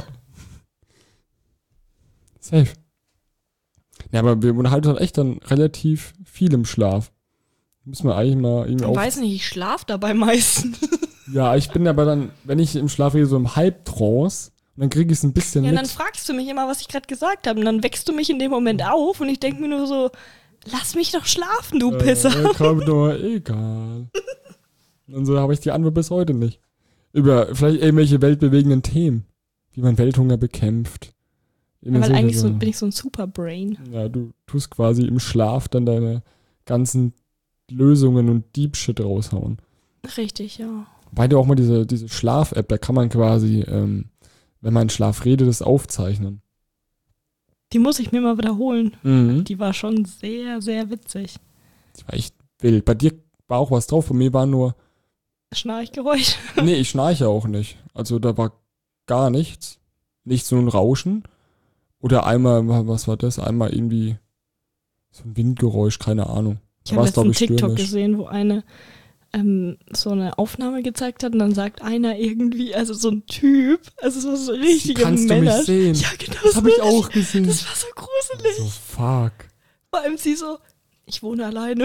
Safe. Ja, aber wir unterhalten uns echt dann relativ viel im Schlaf. Müssen wir eigentlich mal irgendwie Ich auf. weiß nicht, ich schlafe dabei meistens. Ja, ich bin aber dann, wenn ich im Schlaf rede, so im Halbtrance, und dann kriege ich es ein bisschen Ja, mit. dann fragst du mich immer, was ich gerade gesagt habe. Und dann wächst du mich in dem Moment auf und ich denke mir nur so, lass mich doch schlafen, du Pisser. Äh, komm nur, egal. Und so habe ich die Antwort bis heute nicht. Über vielleicht irgendwelche weltbewegenden Themen, wie man Welthunger bekämpft. Ja, weil solche eigentlich so, Sachen. bin ich so ein Superbrain. Ja, du tust quasi im Schlaf dann deine ganzen Lösungen und Deep Shit raushauen. Richtig, ja. Weil du auch mal diese, diese Schlaf-App, da kann man quasi, ähm, wenn man in Schlaf redet, das aufzeichnen. Die muss ich mir mal wiederholen. Mhm. Die war schon sehr, sehr witzig. Das war echt wild. Bei dir war auch was drauf, bei mir war nur, Schnarchgeräusch. nee, ich schnarche auch nicht. Also da war gar nichts. Nicht so ein Rauschen. Oder einmal, was war das? Einmal irgendwie so ein Windgeräusch, keine Ahnung. Ich Da habe war's, glaub letztens ich, TikTok stürmisch. gesehen, wo eine ähm, so eine Aufnahme gezeigt hat und dann sagt einer irgendwie, also so ein Typ, also so so richtige Kannst du Männer. mich sehen? Ja, genau. Das habe ich so. auch gesehen. Das war so gruselig. So, fuck. Vor allem sie so, ich wohne alleine.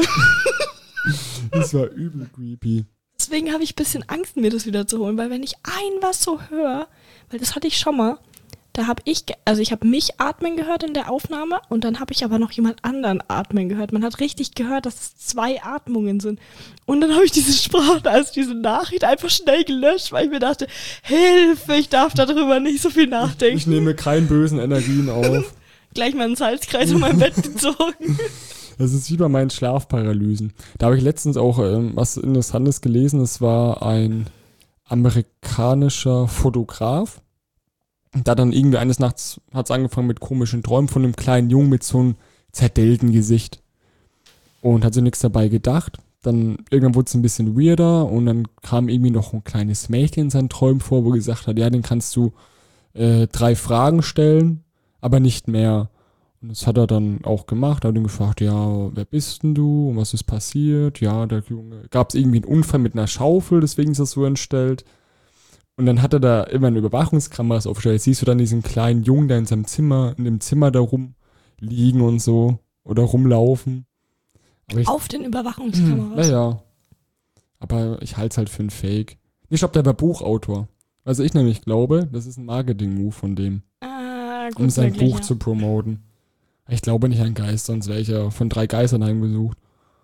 Das war übel creepy. Deswegen habe ich ein bisschen Angst, mir das wieder zu holen, weil wenn ich ein was so höre, weil das hatte ich schon mal, da habe ich, ge- also ich habe mich atmen gehört in der Aufnahme und dann habe ich aber noch jemand anderen atmen gehört. Man hat richtig gehört, dass es zwei Atmungen sind. Und dann habe ich diese Sprache, also diese Nachricht einfach schnell gelöscht, weil ich mir dachte, Hilfe, ich darf darüber nicht so viel nachdenken. Ich nehme keine bösen Energien auf. Gleich mal einen Salzkreis um mein Bett gezogen. Das ist wie bei meinen Schlafparalysen. Da habe ich letztens auch ähm, was Interessantes gelesen. Es war ein amerikanischer Fotograf. Da dann irgendwie eines Nachts hat es angefangen mit komischen Träumen von einem kleinen Jungen mit so einem zerdellten Gesicht. Und hat sich nichts dabei gedacht. Dann irgendwann wurde es ein bisschen weirder und dann kam irgendwie noch ein kleines Mädchen in seinen Träumen vor, wo gesagt hat, ja, den kannst du äh, drei Fragen stellen, aber nicht mehr. Und das hat er dann auch gemacht. Er hat ihn gefragt, ja, wer bist denn du und was ist passiert? Ja, der Junge, gab es irgendwie einen Unfall mit einer Schaufel, deswegen ist das so entstellt. Und dann hat er da immer eine Überwachungskamera aufgestellt. Siehst du dann diesen kleinen Jungen da in seinem Zimmer, in dem Zimmer da rumliegen und so oder rumlaufen. Aber ich, Auf den Überwachungskameras. naja. Aber ich halte es halt für ein Fake. Ich glaube, der war Buchautor. Also ich nämlich glaube, das ist ein Marketing-Move von dem, Ah, gut, um sein wirklich, Buch ja. zu promoten. Ich glaube nicht an Geist, sonst wäre ich ja von drei Geistern heimgesucht.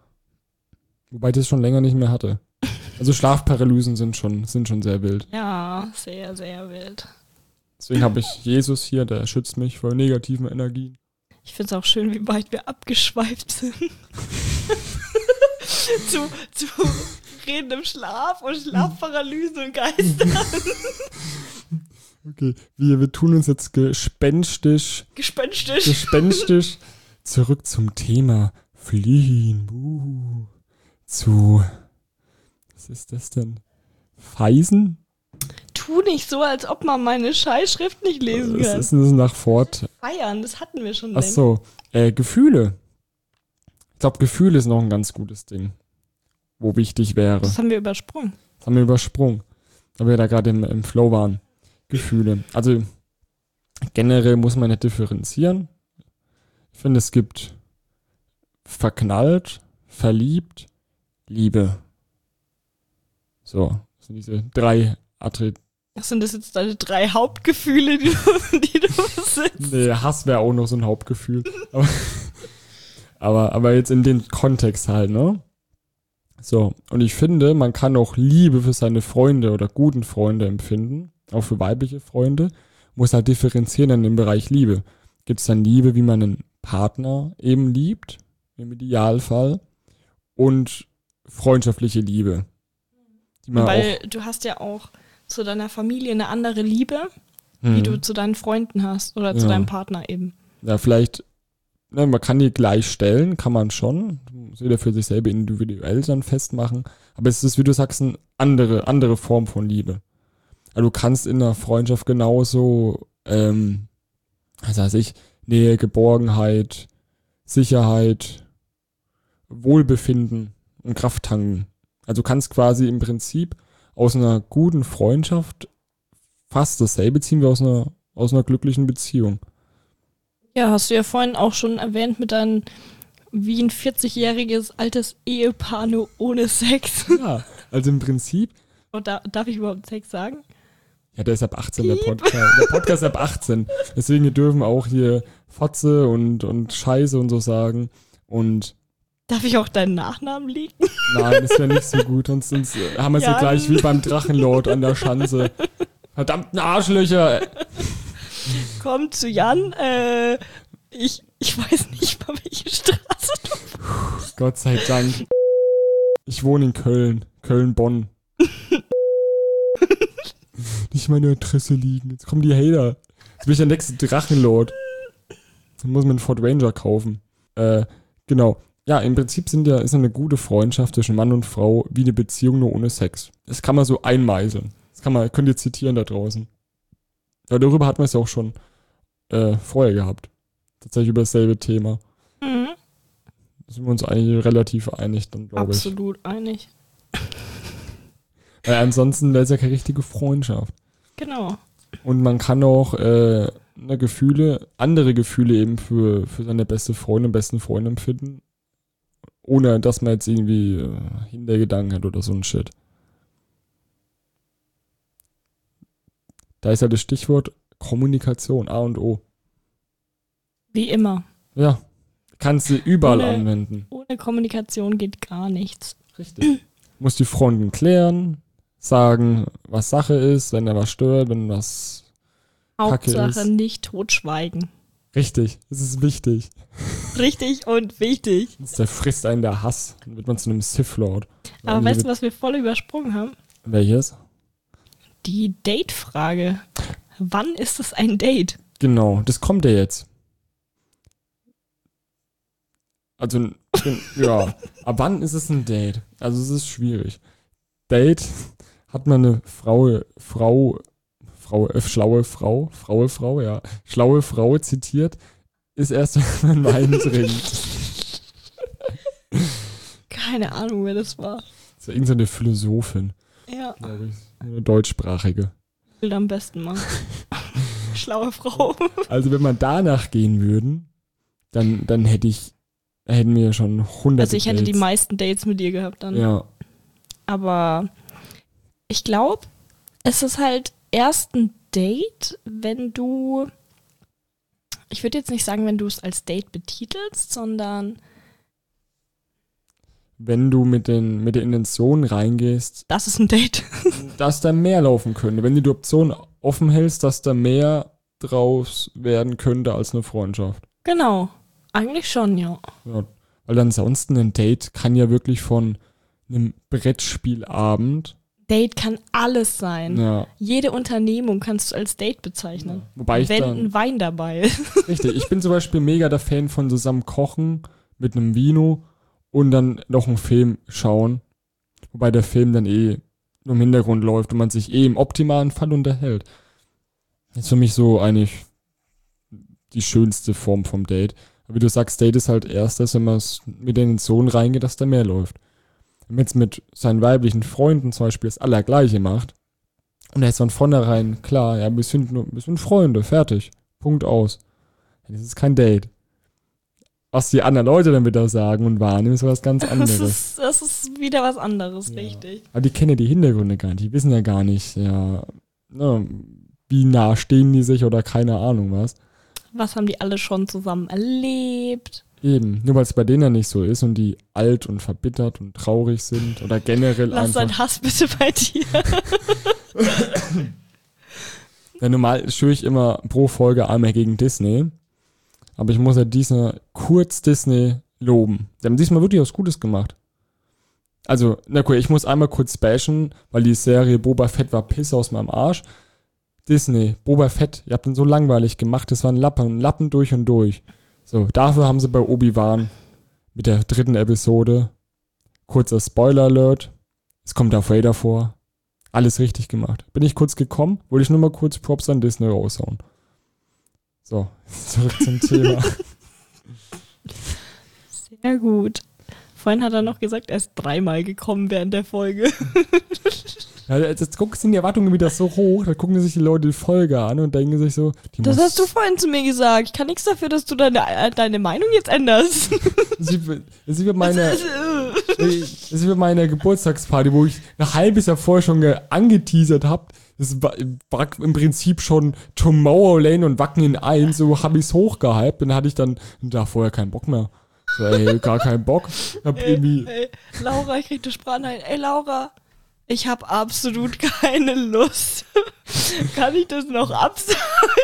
Wobei ich das schon länger nicht mehr hatte. Also Schlafparalysen sind schon, sind schon sehr wild. Ja, sehr, sehr wild. Deswegen habe ich Jesus hier, der schützt mich vor negativen Energien. Ich finde es auch schön, wie weit wir abgeschweift sind. zu, zu Reden im Schlaf und Schlafparalysen und Geistern. Okay, wir, wir tun uns jetzt gespenstisch, Gespenstisch. gespenstisch zurück zum Thema Fliehen. Uh, zu, was ist das denn? Feisen? Tu nicht so, als ob man meine Scheißschrift nicht lesen Was kann. ist denn das nach Fort? Feiern, das hatten wir schon Ach längst. so, äh, Gefühle. glaube, Gefühle ist noch ein ganz gutes Ding, wo wichtig wäre. Das haben wir übersprungen. Das haben wir übersprungen, weil wir da gerade im, im Flow waren. Gefühle. Also generell muss man nicht differenzieren. Ich finde, es gibt verknallt, verliebt, Liebe. So, das sind diese drei Attribute. Sind das jetzt deine drei Hauptgefühle, die du, die du besitzt? Nee, Hass wäre auch noch so ein Hauptgefühl. Aber, aber, aber jetzt in den Kontext halt, ne? So, und ich finde, man kann auch Liebe für seine Freunde oder guten Freunde empfinden, auch für weibliche Freunde, muss halt differenzieren in dem Bereich Liebe. Gibt es dann Liebe, wie man einen Partner eben liebt, im Idealfall, und freundschaftliche Liebe. Die man Weil auch, du hast ja auch zu deiner Familie eine andere Liebe, wie hm, du zu deinen Freunden hast oder zu Ja. deinem Partner eben. ja, vielleicht, ne, man kann die gleich stellen, kann man schon, muss jeder für sich selber individuell dann festmachen, aber es ist, wie du sagst, eine andere, andere Form von Liebe. Also du kannst in einer Freundschaft genauso, ähm, was weiß ich, Nähe, Geborgenheit, Sicherheit, Wohlbefinden und Kraft tanken. Also du kannst quasi im Prinzip aus einer guten Freundschaft fast dasselbe ziehen wie aus einer, aus einer glücklichen Beziehung. Ja, hast du ja vorhin auch schon erwähnt mit deinem wie ein vierzigjähriges altes Ehepaar nur ohne Sex. Ja, also im Prinzip, Und da, darf ich überhaupt Sex sagen? ja, der ist ab achtzehn, der Podcast. Der Podcast ist ab achtzehn. Deswegen wir dürfen auch hier Fotze und, und Scheiße und so sagen. Und Darf ich auch deinen Nachnamen liegen? nein, das wäre nicht so gut. Sonst, sonst haben wir es ja Jan. gleich wie beim Drachenlord an der Schanze. Verdammten Arschlöcher. Komm zu Jan. Äh, ich, ich weiß nicht mal, welche Straße du. Gott sei Dank. Ich wohne in Köln. Köln-Bonn. Nicht meine Adresse liegen. Jetzt kommen die Hater. Jetzt bin ich der nächste Drachenlord. Dann muss man einen Ford Ranger kaufen. Äh, genau. Ja, im Prinzip sind ja, ist eine gute Freundschaft zwischen Mann und Frau wie eine Beziehung nur ohne Sex. Das kann man so einmeißeln. Das kann man, könnt ihr zitieren da draußen. Ja, darüber hat man es ja auch schon äh, vorher gehabt. Tatsächlich über dasselbe Thema. Mhm. Da sind wir uns eigentlich relativ einig, dann glaube ich. Absolut einig. Weil ansonsten wäre es ja keine richtige Freundschaft. Genau. Und man kann auch äh, ne, Gefühle, andere Gefühle eben für, für seine beste Freundin, besten Freund empfinden, ohne dass man jetzt irgendwie äh, Hintergedanken hat oder so ein Shit. Da ist ja das Stichwort Kommunikation, A und O. Wie immer. Ja, kannst du überall Ohne- anwenden. Ohne Kommunikation geht gar nichts. Richtig. Muss die Freundin klären, sagen, was Sache ist, wenn er was stört, wenn was Kacke Hauptsache ist. nicht totschweigen. Richtig, das ist wichtig. Richtig und wichtig. Sonst der frisst einen der Hass. Dann wird man zu einem Sith-Lord. Aber weißt du, was wir voll übersprungen haben? Welches? Die Date-Frage. Wann ist es ein Date? Genau, das kommt ja jetzt. Also, ja, ab wann ist es ein Date? Also es ist schwierig. Date hat man eine Frau, Frau, Frau, äh, schlaue Frau, fraue Frau, ja, schlaue Frau zitiert, ist erst, wenn man Wein trinkt. Keine Ahnung, wer das war. Das ist ja irgendeine Philosophin, Ja, glaube ich. Eine deutschsprachige. Bild am besten mal. Schlaue Frau. Also wenn man danach gehen würden, dann, dann hätte ich, hätten wir schon hundert Also ich hätte die Dates. meisten Dates mit dir gehabt dann. Ja, Aber ich glaube, es ist halt erst ein Date, wenn du, ich würde jetzt nicht sagen, wenn du es als Date betitelst, sondern wenn du mit, den, mit der Intention reingehst, das ist ein Date. dass da mehr laufen könnte. Wenn du die Option offen hältst, dass da mehr draus werden könnte als eine Freundschaft. Genau. Eigentlich schon, ja. Ja, weil ansonsten ein Date kann ja wirklich von einem Brettspielabend, Date kann alles sein. ja, Jede Unternehmung kannst du als Date bezeichnen. wobei ich Wenn dann, ein Wein dabei ist. richtig, ich bin zum Beispiel mega der Fan von zusammen kochen mit einem Vino und dann noch einen Film schauen, wobei der Film dann eh nur im Hintergrund läuft und man sich eh im optimalen Fall unterhält. Das ist für mich so eigentlich die schönste Form vom Date. Aber wie du sagst, Date ist halt erst, dass wenn man mit in den Sohn reingeht, dass da mehr läuft. Wenn man jetzt mit seinen weiblichen Freunden zum Beispiel das Allergleiche macht, und er ist von vornherein klar, ja, wir sind, nur, wir sind Freunde, fertig, Punkt aus. Das ist kein Date. Was die anderen Leute dann wieder sagen und wahrnehmen, ist was ganz anderes. Das ist, das ist wieder was anderes, Ja. richtig. Aber die kennen ja die Hintergründe gar nicht. Die wissen ja gar nicht, ja, ne, wie nah stehen die sich oder keine Ahnung was. Was haben die alle schon zusammen erlebt? Eben, nur weil es bei denen ja nicht so ist und die alt und verbittert und traurig sind oder generell Lass einfach. deinen Hass bitte bei dir. Ja, normal schwöre ich immer pro Folge einmal gegen Disney. Aber ich muss ja diesmal kurz Disney loben. Die haben diesmal wirklich was Gutes gemacht. Also, na cool, ich muss einmal kurz bashen, weil die Serie Boba Fett war Piss aus meinem Arsch. Disney, Boba Fett, ihr habt den so langweilig gemacht, das war ein Lappen, ein Lappen durch und durch. So, dafür haben sie bei Obi-Wan mit der dritten Episode, kurzer Spoiler-Alert, es kommt Darth Vader vor, alles richtig gemacht. Bin ich kurz gekommen, wollte ich nur mal kurz Props an Disney raushauen. So, zurück zum Thema. Sehr gut. Vorhin hat er noch gesagt, er ist dreimal gekommen während der Folge. Ja, jetzt, jetzt guck, sind die Erwartungen wieder so hoch, da gucken sich die Leute die Folge an und denken sich so, die Das muss, hast du vorhin zu mir gesagt. Ich kann nichts dafür, dass du deine, äh, deine Meinung jetzt änderst. Das ist wie- das ist wie bei meiner, das ist wie bei meiner Geburtstagsparty, wo ich ein halbes Jahr vorher schon ge- angeteasert habe. Das war, war im Prinzip schon Tomorrowland und Wacken in eins, so habe ich es hochgehypt, dann hatte ich dann da vorher keinen Bock mehr. So, ey, gar keinen Bock. Hab Ey, irgendwie, ey, Laura, ich krieg eine Sprachnachricht. Ey, Laura, ich habe absolut keine Lust. Kann ich das noch absagen?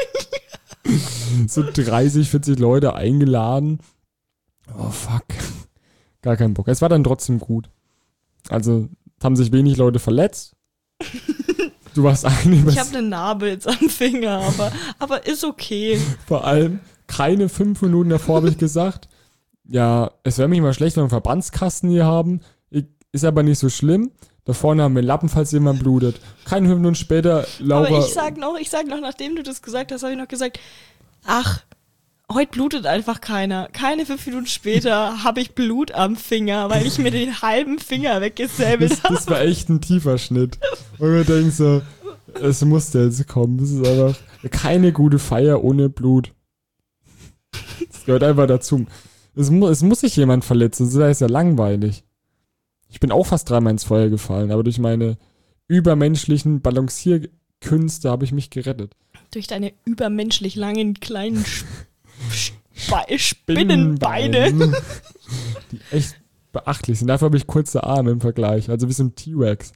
so dreißig, vierzig Leute eingeladen. Oh, fuck. Gar keinen Bock. Es war dann trotzdem gut. Also, es haben sich wenig Leute verletzt. Du warst eine, Ich habe eine Narbe jetzt am Finger, aber, aber ist okay. vor allem keine fünf Minuten davor habe ich gesagt, ja, es wäre mich mal schlecht, wenn wir einen Verbandskasten hier haben. Ich, ist aber nicht so schlimm. Da vorne haben wir einen Lappen, falls jemand blutet. Keine fünf Minuten später, Laura. Aber ich sag noch, ich sag noch, nachdem du das gesagt hast, habe ich noch gesagt, ach, heute blutet einfach keiner. Keine fünf Minuten später habe ich Blut am Finger, weil ich mir den halben Finger weggesäbelt das, habe. das war echt ein tiefer Schnitt. Und wir denken so, es musste jetzt kommen. Das ist einfach keine gute Feier ohne Blut. Das gehört einfach dazu. Es, mu es muss sich jemand verletzen, das ist ja langweilig. Ich bin auch fast dreimal ins Feuer gefallen, aber durch meine übermenschlichen Balancierkünste habe ich mich gerettet. Durch deine übermenschlich langen, kleinen Sp Sp Spinnenbeine. Die echt beachtlich sind. Dafür habe ich kurze Arme im Vergleich, also wie so ein T-Rex.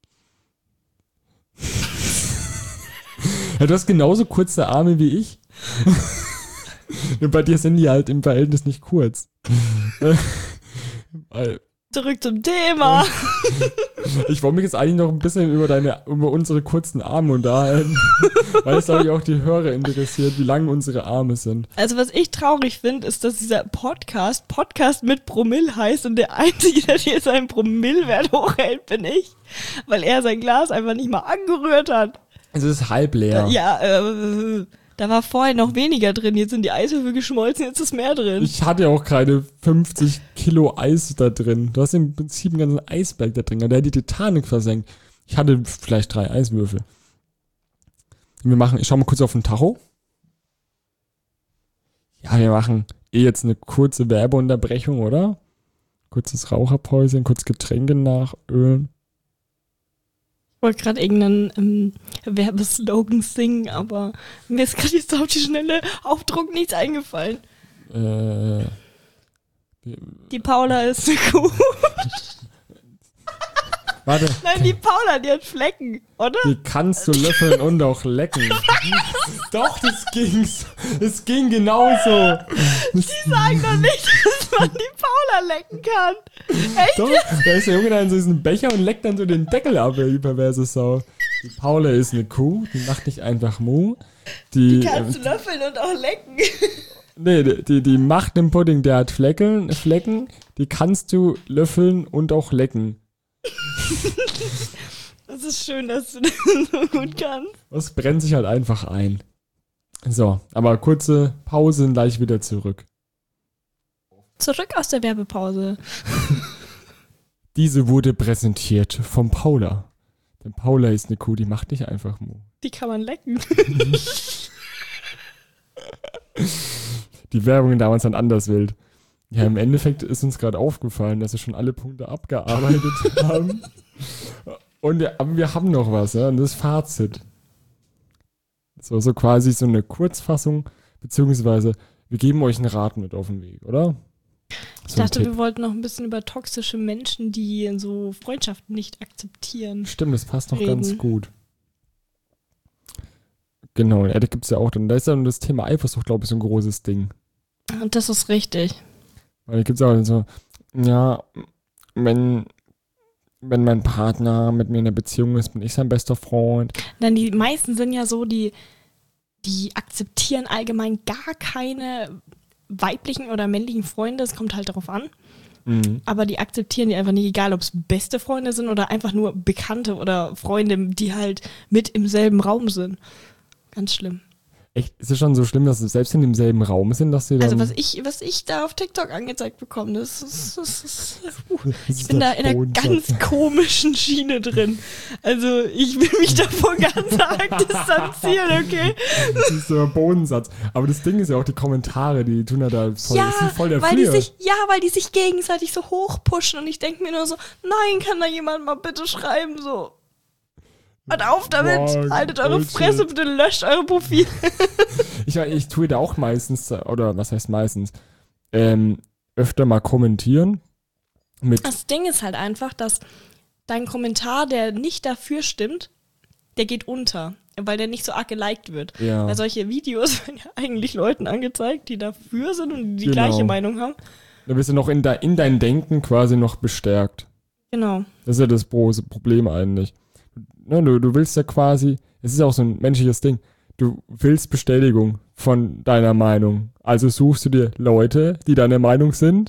Ja, du hast genauso kurze Arme wie ich. Nur bei dir sind die halt im Verhältnis nicht kurz. Weil Zurück zum Thema. ich wollte mich jetzt eigentlich noch ein bisschen über deine, über unsere kurzen Arme unterhalten, weil es glaube ich auch die Hörer interessiert, wie lang unsere Arme sind. Also was ich traurig finde, ist, dass dieser Podcast Podcast mit Promille heißt und der Einzige, der hier seinen Promillewert hochhält, bin ich, weil er sein Glas einfach nicht mal angerührt hat. Es ist halb leer. Ja, äh, da war vorher noch weniger drin, jetzt sind die Eiswürfel geschmolzen, jetzt ist mehr drin. Ich hatte auch keine fünfzig Kilo Eis da drin. Du hast im Prinzip einen ganzen Eisberg da drin. Der hat die Titanic versenkt. Ich hatte vielleicht drei Eiswürfel. Wir machen, ich schau mal kurz auf den Tacho. Ja, wir machen eh jetzt eine kurze Werbeunterbrechung, oder? Kurzes Raucherpäuschen, kurz Getränke nachölen. Ich wollte gerade irgendeinen ähm, Werbeslogan singen, aber mir ist gerade jetzt auf die schnelle Aufdruck nichts eingefallen. Äh, Die Paula ist eine Kuh. warte, Nein, die Paula, die hat Flecken, oder? die kannst du löffeln und auch lecken. Doch, das ging so. Es ging genauso. Die sagen doch nicht, dass man die Paula lecken kann. Echt? Doch, da ist der Junge dann in so diesen Becher und leckt dann so den Deckel ab, die perverse Sau. Die Paula ist eine Kuh, die macht nicht einfach Mu. Die, Die kannst du äh, löffeln und auch lecken. nee, die, die, die macht den Pudding, der hat Flecken, Flecken, die kannst du löffeln und auch lecken. Das ist schön, dass du das so gut kannst. Das brennt sich halt einfach ein. So, aber kurze Pause und gleich wieder zurück. Zurück aus der Werbepause. Diese wurde präsentiert von Paula. Denn Paula ist eine Kuh, die macht nicht einfach Mu. Die kann man lecken. Die Werbung damals dann anders wild. Ja, im Endeffekt ist uns gerade aufgefallen, dass wir schon alle Punkte abgearbeitet haben. Und ja, aber wir haben noch was, ja, und das Fazit. So, so quasi so eine Kurzfassung, beziehungsweise wir geben euch einen Rat mit auf den Weg, oder? Ich So ein dachte, Tipp. wir wollten noch ein bisschen über toxische Menschen, die so Freundschaften nicht akzeptieren. Stimmt, das passt noch Reden. ganz gut. Genau, ja, da gibt es ja auch dann, da ist ja das Thema Eifersucht, glaube ich, so ein großes Ding. Und das ist richtig. Weil da gibt es auch so, ja, wenn, wenn mein Partner mit mir in einer Beziehung ist, bin ich sein bester Freund. Dann die meisten sind ja so, die, die akzeptieren allgemein gar keine weiblichen oder männlichen Freunde. Es kommt halt darauf an. Mhm. Aber die akzeptieren die einfach nicht, egal ob es beste Freunde sind oder einfach nur Bekannte oder Freunde, die halt mit im selben Raum sind. Ganz schlimm. Echt, ist es schon so schlimm, dass sie selbst in demselben Raum sind, dass sie dann... Also was ich, was ich da auf TikTok angezeigt bekomme, das ist, das ist, uh, Das ich ist bin da der in einer Bodensatz. ganz komischen Schiene drin. Also ich will mich davon ganz arg distanzieren, okay? Das ist so ein Bodensatz. Aber das Ding ist ja auch, die Kommentare, die tun ja da voll, Ja, das sind voll der weil die Flier. sich, ja, weil die sich gegenseitig so hochpushen und ich denke mir nur so, nein, kann da jemand mal bitte schreiben, so. Hört auf damit, Boah, haltet eure Bullshit. Fresse, bitte löscht eure Profile. Ich, ich tue da auch meistens, oder was heißt meistens, ähm, öfter mal kommentieren. Mit, Das Ding ist halt einfach, dass dein Kommentar, der nicht dafür stimmt, der geht unter, weil der nicht so arg geliked wird. ja, Weil solche Videos werden ja eigentlich Leuten angezeigt, die dafür sind und die Genau. gleiche Meinung haben. da bist du noch in, de, in dein Denken quasi noch bestärkt. Genau. Das ist ja das große Problem eigentlich. Ne, du, du willst ja quasi, es ist ja auch so ein menschliches Ding, du willst Bestätigung von deiner Meinung. Also suchst du dir Leute, die deiner Meinung sind.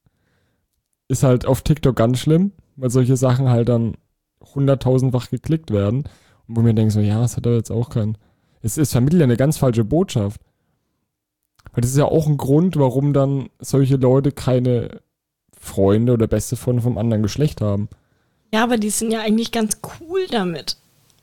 Ist halt auf TikTok ganz schlimm, weil solche Sachen halt dann hunderttausendfach geklickt werden. Und wo mir denkst so, ja, das hat er jetzt auch keinen. Es, es vermittelt ja eine ganz falsche Botschaft. Weil das ist ja auch ein Grund, warum dann solche Leute keine Freunde oder beste Freunde vom anderen Geschlecht haben. Ja, aber die sind ja eigentlich ganz cool damit.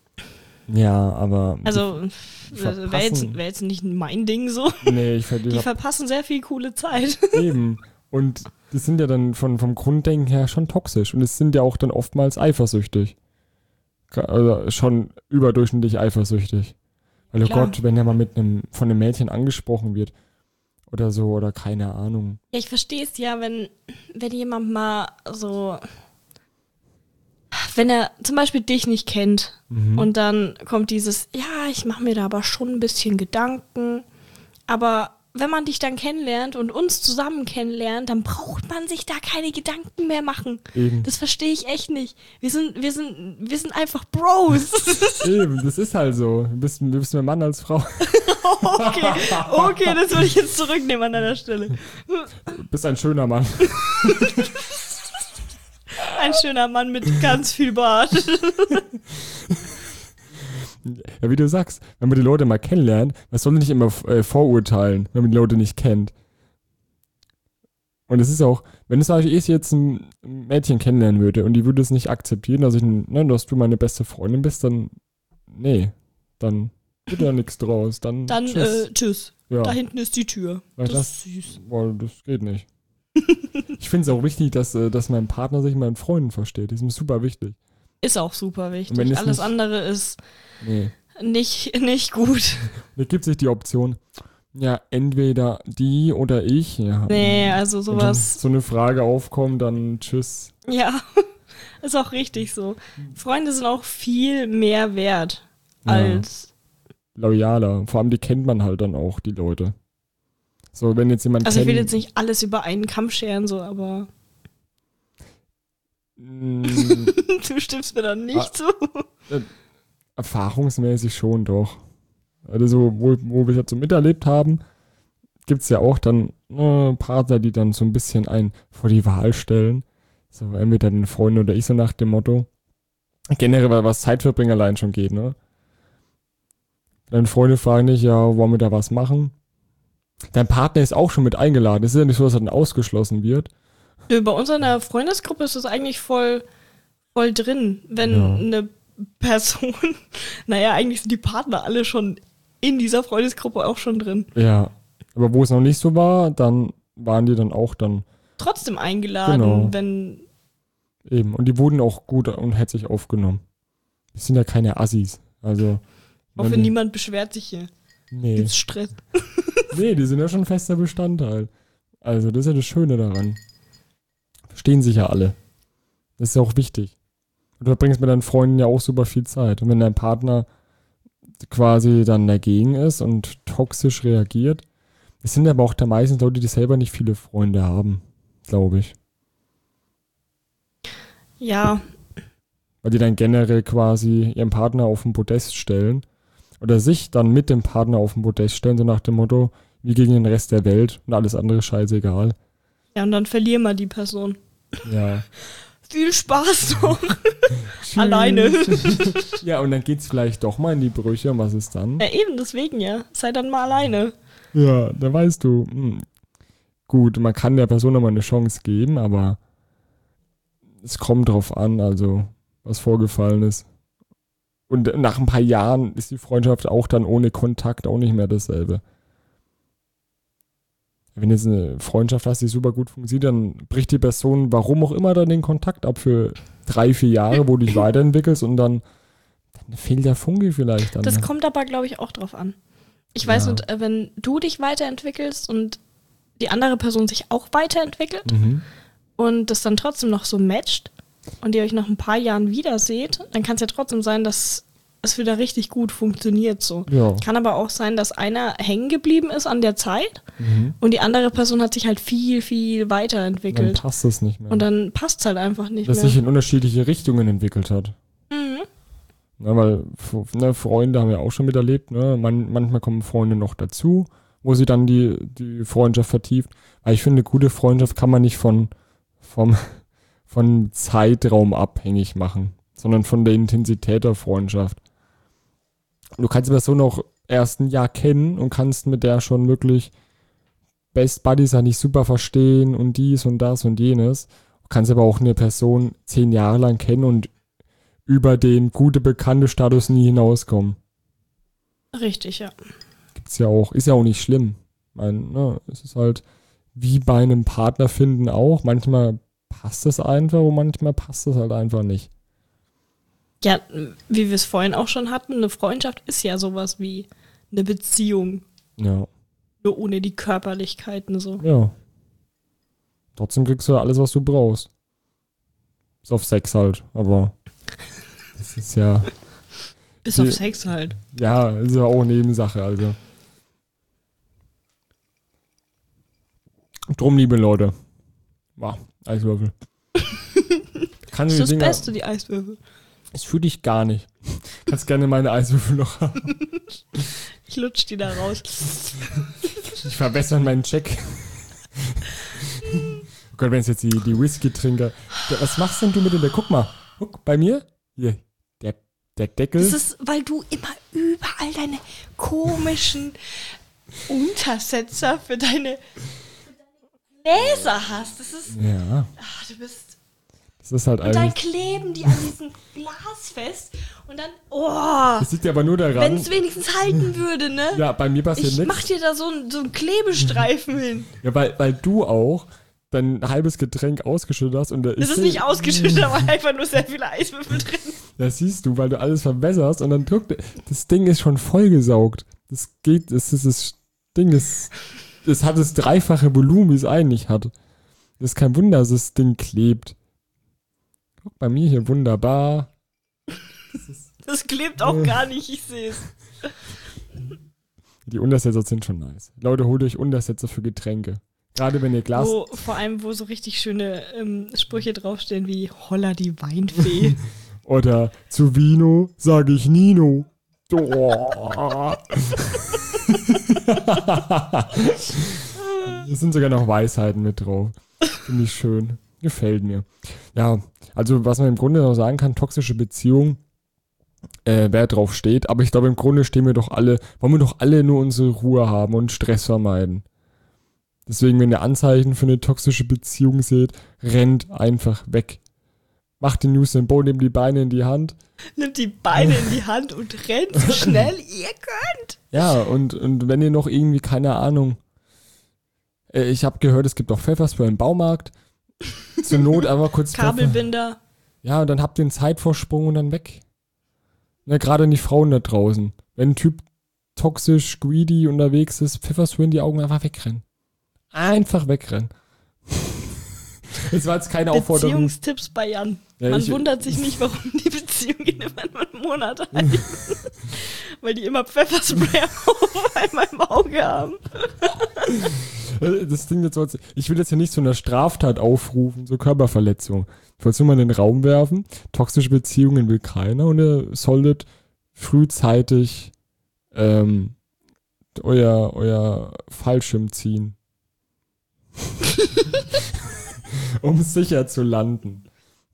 Ja, aber. Also, die wäre jetzt, verpassen- wär jetzt nicht mein Ding so. Nee, ich Die verstehe verpassen sehr viel coole Zeit. eben. Und die sind ja dann von, vom Grunddenken her schon toxisch. Und es sind ja auch dann oftmals eifersüchtig. Also schon überdurchschnittlich eifersüchtig. Weil, oh Klar. Gott, wenn er mal mit einem, von einem Mädchen angesprochen wird oder so, oder keine Ahnung. Ja, ich verstehe es ja, wenn, wenn jemand mal so, wenn er zum Beispiel dich nicht kennt Mhm. und dann kommt dieses, ja, ich mache mir da aber schon ein bisschen Gedanken, aber wenn man dich dann kennenlernt und uns zusammen kennenlernt, dann braucht man sich da keine Gedanken mehr machen. Eben. Das verstehe ich echt nicht. Wir sind, wir sind, wir sind einfach Bros. Eben, das ist halt so. Du bist, du bist mehr Mann als Frau. Okay, okay, das würde ich jetzt zurücknehmen an deiner Stelle. Du bist ein schöner Mann. Ein schöner Mann mit ganz viel Bart. Ja, wie du sagst, wenn man die Leute mal kennenlernt, man soll nicht immer äh, vorurteilen, wenn man die Leute nicht kennt. Und es ist auch, wenn es sage ich jetzt ein Mädchen kennenlernen würde und die würde es nicht akzeptieren, dass ich, ne, dass du meine beste Freundin bist, dann, nee, dann wird ja nichts draus. Dann, Dann, tschüss. äh, tschüss. Ja. Da hinten ist die Tür. Weil Das das- ist süß. Boah, das geht nicht. Ich finde es auch wichtig, dass, äh, dass mein Partner sich mit meinen Freunden versteht. Das ist mir super wichtig. Ist auch super Und wenn wichtig. es Alles nicht- andere ist Nee. nicht, nicht gut. Da gibt sich die Option, ja, entweder die oder ich. Ja. Nee, also Wenn dann sowas. so eine Frage aufkommt, dann tschüss. Ja, ist auch richtig so. Freunde sind auch viel mehr wert Ja. als. Loyaler. Vor allem die kennt man halt dann auch, die Leute. So, wenn jetzt jemand Also ich will kennt, jetzt nicht alles über einen Kamm scheren, so, aber mh, du stimmst mir dann nicht Ah. zu. erfahrungsmäßig schon doch. Also so, wo, wo wir jetzt so miterlebt haben, gibt es ja auch dann äh, Partner, die dann so ein bisschen einen vor die Wahl stellen. So entweder den Freund oder ich, so nach dem Motto. Generell, weil was Zeitverbringen allein schon geht, ne? Deine Freunde fragen dich, ja, wollen wir da was machen? Dein Partner ist auch schon mit eingeladen. Es ist ja nicht so, dass er dann ausgeschlossen wird. Nö, bei uns in der Freundesgruppe ist es eigentlich voll, voll drin, wenn Ja. eine Person, naja, eigentlich sind die Partner alle schon in dieser Freundesgruppe auch schon drin. Ja. Aber wo es noch nicht so war, dann waren die dann auch dann Trotzdem eingeladen, Genau. wenn, eben. Und die wurden auch gut und herzlich aufgenommen. Die sind ja keine Assis. Also. hoffe, wenn die- niemand beschwert sich hier. Nee. Gibt's Stress? Nee, die sind ja schon fester Bestandteil. Also, das ist ja das Schöne daran. Verstehen sich ja alle. Das ist ja auch wichtig. Und du verbringst mit deinen Freunden ja auch super viel Zeit. Und wenn dein Partner quasi dann dagegen ist und toxisch reagiert, es sind aber auch da meistens Leute, die selber nicht viele Freunde haben, glaube ich. Ja, Weil die dann generell quasi ihren Partner auf den Podest stellen oder sich dann mit dem Partner auf den Podest stellen, so nach dem Motto, wie gegen den Rest der Welt und alles andere scheißegal. ja, und dann verlieren wir die Person. Ja. Viel Spaß noch. Alleine. Ja, und dann geht's vielleicht doch mal in die Brüche. Und was ist dann? Ja, eben, deswegen ja. Sei dann mal alleine. Ja, da weißt du. Hm. Gut, man kann der Person nochmal eine Chance geben, aber es kommt drauf an, also was vorgefallen ist. Und nach ein paar Jahren ist die Freundschaft auch dann ohne Kontakt auch nicht mehr dasselbe. Wenn du jetzt eine Freundschaft hast, die super gut funktioniert, dann bricht die Person, warum auch immer, dann den Kontakt ab für drei, vier Jahre, wo du dich weiterentwickelst und dann, dann fehlt der Funke vielleicht dann. Das ne? kommt aber, glaube ich, auch drauf an. Ich weiß Ja. nicht, äh, wenn du dich weiterentwickelst und die andere Person sich auch weiterentwickelt Mhm. und das dann trotzdem noch so matcht und ihr euch nach ein paar Jahren wieder seht, dann kann es ja trotzdem sein, dass es wieder richtig gut funktioniert so. Ja. Kann aber auch sein, dass einer hängen geblieben ist an der Zeit Mhm. und die andere Person hat sich halt viel, viel Dann weiterentwickelt. passt das nicht mehr. Und dann passt es halt einfach nicht Dass mehr. sich in unterschiedliche Richtungen entwickelt hat. Mhm. Ne, weil f- ne, Freunde haben wir auch schon miterlebt. Ne? Man, manchmal kommen Freunde noch dazu, wo sie dann die, die Freundschaft vertieft. Weil ich finde, gute Freundschaft kann man nicht von vom, von Zeitraum abhängig machen, sondern von der Intensität der Freundschaft. Du kannst die Person auch erst ein Jahr kennen und kannst mit der schon wirklich Best Buddies eigentlich super verstehen und dies und das und jenes. Du kannst aber auch eine Person zehn Jahre lang kennen und über den gute bekannte Status nie hinauskommen. Richtig, ja. Gibt's ja auch, ist ja auch nicht schlimm. Ich meine, ne, es ist halt wie bei einem Partner finden auch. Manchmal passt es einfach und manchmal passt es halt einfach nicht. Ja, wie wir es vorhin auch schon hatten, eine Freundschaft ist ja sowas wie eine Beziehung, Ja. nur ohne die Körperlichkeiten so. Ja. Trotzdem kriegst du alles, was du brauchst. Bis auf Sex halt, aber das ist ja, Bis Die- auf Sex halt. ja, ist ja auch Nebensache, also. Drum, liebe Leute. Wow, Eiswürfel. Kann Das die ist das Dinger- Beste, die Eiswürfel. Das fühle ich gar nicht. Kannst gerne meine Eiswürfel noch haben. Ich lutsch die da raus. Ich verbessere meinen Check. Oh Gott, wenn es jetzt die, die Whisky-Trinker. Ja, was machst denn du mit dem? Guck mal. Guck, bei mir. Hier. Der, der Deckel. Das ist, weil du immer überall deine komischen Untersetzer für deine, für deine Gläser hast. Das ist, ja. ach, du bist, Das ist halt und dann alles. kleben die an diesem Glas fest und dann, oh, Das liegt ja aber nur wenn daran. es wenigstens halten würde, ne? Ja, bei mir passiert Ich mach nichts. dir da so einen so einen Klebestreifen hin. Ja, weil, weil du auch dein halbes Getränk ausgeschüttet hast und da Das ist nicht ausgeschüttet, da war einfach nur sehr viele Eiswürfel drin. Das siehst du, weil du alles verbesserst und dann guck, das Ding ist schon vollgesaugt. Das geht, das ist das Ding ist, es hat das dreifache Volumen, wie es eigentlich hat. Das ist kein Wunder, dass das Ding klebt. Guck bei mir hier wunderbar. Das klebt auch gar nicht, ich sehe es. Die Untersetzer sind schon nice. Leute, holt euch Untersetzer für Getränke. Gerade wenn ihr Glas. Wo, vor allem, wo so richtig schöne ähm, Sprüche draufstehen wie Holla die Weinfee. Oder zu Vino sage ich Nino. Oh. Es sind sogar noch Weisheiten mit drauf. Finde ich schön. Gefällt mir. Ja, also was man im Grunde noch sagen kann, toxische Beziehung äh, wer drauf steht. Aber ich glaube, im Grunde stehen wir doch alle, wollen wir doch alle nur unsere Ruhe haben und Stress vermeiden. Deswegen, wenn ihr Anzeichen für eine toxische Beziehung seht, rennt einfach weg. Macht den Usain Bolt, nehmt die Beine in die Hand. Nimmt die Beine in die Hand und rennt so schnell ihr könnt. Ja, und, und wenn ihr noch irgendwie, keine Ahnung, äh, ich habe gehört, es gibt auch Pfefferspray im Baumarkt. Zur Not einfach kurz Kabelbinder. Ja, und dann habt ihr einen Zeitvorsprung und dann weg. Na, gerade an die Frauen da draußen. Wenn ein Typ toxisch, greedy unterwegs ist, Pfefferspray in die Augen, einfach wegrennen. Einfach wegrennen. Das war jetzt keine Aufforderung. Beziehungstipps bei Jan. Ja, Man ich- wundert sich nicht, warum die Beziehungen immer nur einen Monat halten. Weil die immer Pfefferspray auf einmal im Auge haben. Das Ding jetzt, soll's- ich will jetzt ja nicht zu einer Straftat aufrufen, so Körperverletzung. Ich wollte es nur mal in den Raum werfen. Toxische Beziehungen will keiner und ihr solltet frühzeitig ähm, euer, euer Fallschirm ziehen. Um sicher zu landen.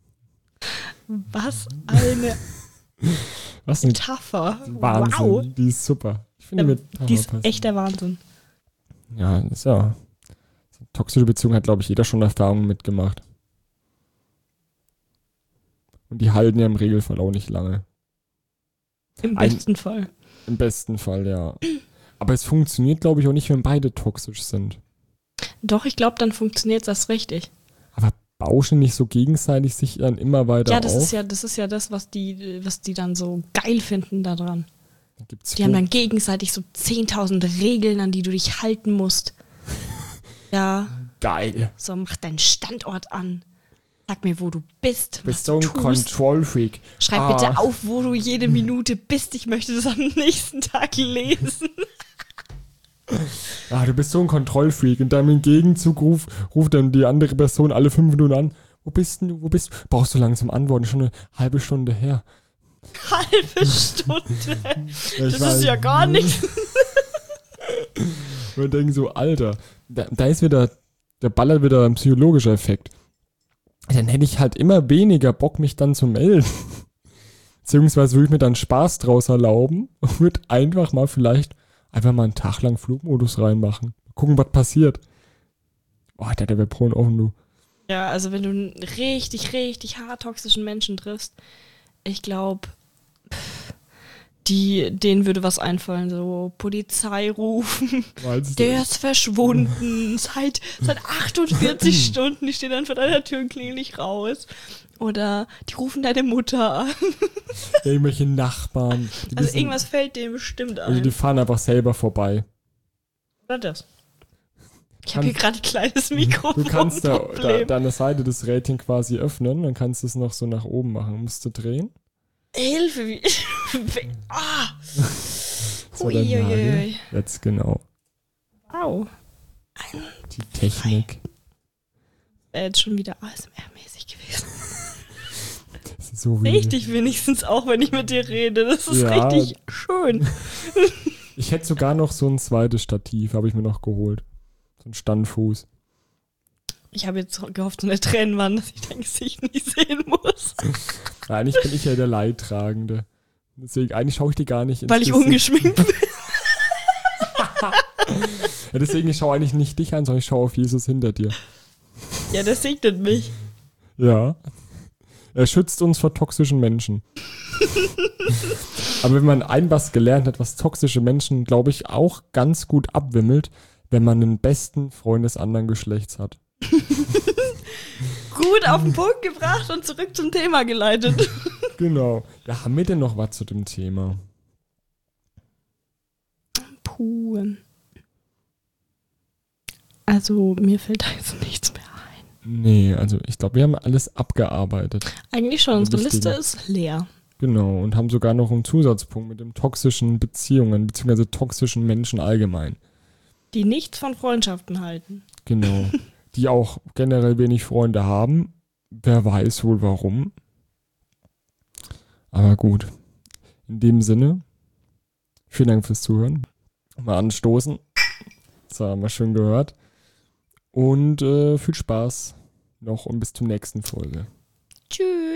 Was eine Was ein Metapher. Wahnsinn. Wow. Die ist super. Ich finde, Ähm, mit Die ist echt der Wahnsinn. Ja, ist ja. Toxische Beziehung hat, glaube ich, jeder schon Erfahrungen mitgemacht. Und die halten ja im Regelfall auch nicht lange. Im Ein- besten Fall. Im besten Fall, ja. Aber es funktioniert, glaube ich, auch nicht, wenn beide toxisch sind. Doch, ich glaube, dann funktioniert das richtig. Aber bauschen nicht so gegenseitig sich dann immer weiter Ja, das auf? ist ja, das ist ja das, was die, was die dann so geil finden daran. Da gibt's Die haben dann gegenseitig so zehntausend Regeln, an die du dich halten musst. Ja, geil. so mach deinen Standort an. Sag mir, wo du bist. Du bist was so ein du tust. Control-Freak. Schreib Ah. bitte auf, wo du jede Minute bist. Ich möchte das am nächsten Tag lesen. Ah, du bist so ein Kontrollfreak. Und dann im Gegenzug ruf, ruft dann die andere Person alle fünf Minuten an. Wo bist denn du? Wo bist du? Brauchst du langsam Antworten? Schon eine halbe Stunde her. Halbe Stunde. Ja, ich Das weiß. ist ja gar nichts. Und wir denken so, Alter, da, da ist wieder, der ballert wieder ein psychologischer Effekt. Dann hätte ich halt immer weniger Bock, mich dann zu melden. Beziehungsweise würde ich mir dann Spaß draus erlauben und würde einfach mal vielleicht einfach mal einen Tag lang Flugmodus reinmachen. Gucken, was passiert. Oh, der, der wäre pro und offen, du. Ja, also wenn du einen richtig, richtig hart toxischen Menschen triffst, ich glaube, die, denen würde was einfallen, so Polizei rufen, Meinst du? der ist verschwunden, seit, seit achtundvierzig Stunden, die stehen dann vor deiner Tür und klingen nicht raus. Oder die rufen deine Mutter an. Irgendwelche Nachbarn. Die Also wissen- irgendwas fällt dem bestimmt Also die ein. fahren einfach selber vorbei. Oder das. Ich habe hier Kannst- gerade ein kleines Mikrofon. Du kannst da, da, Problem. deine Seite des Rating quasi öffnen, dann kannst du es noch so nach oben machen. Musst du drehen. Hilfe, wie. ah! So der Nagel. Uiuiui. Jetzt genau. Wow. Die Technik. Wäre jetzt schon wieder A S M R-mäßig gewesen. Das ist so wie, Richtig wenigstens auch, wenn ich mit dir rede. Das ist Ja. richtig schön. Ich hätte sogar noch so ein zweites Stativ, habe ich mir noch geholt. So ein Standfuß. Ich habe jetzt gehofft, so eine Tränenwand, dass ich dein Gesicht nicht sehen muss. Ja, eigentlich bin ich ja der Leidtragende. Deswegen, eigentlich schaue ich dir gar nicht ins Weil ich Gesicht. ungeschminkt bin. Ja, deswegen, ich schaue eigentlich nicht dich an, sondern ich schaue auf Jesus hinter dir. Ja, das segnet mich. Ja. Er schützt uns vor toxischen Menschen. Aber wenn man ein was gelernt hat, was toxische Menschen, glaube ich, auch ganz gut abwimmelt, wenn man einen besten Freund des anderen Geschlechts hat. Gut auf den Punkt gebracht und zurück zum Thema geleitet. Genau. Ja, haben wir denn noch was zu dem Thema? Puh. Also, mir fällt da jetzt nichts mehr ein. Nee, also ich glaube, wir haben alles abgearbeitet. Eigentlich schon, unsere Wichtige. Liste ist leer. Genau. Und haben sogar noch einen Zusatzpunkt mit dem toxischen Beziehungen, beziehungsweise toxischen Menschen allgemein. Die nichts von Freundschaften halten. Genau. Die auch generell wenig Freunde haben. Wer weiß wohl warum. Aber gut. In dem Sinne, vielen Dank fürs Zuhören. Mal anstoßen. Das haben wir schön gehört. Und äh, viel Spaß noch und bis zur nächsten Folge. Tschüss.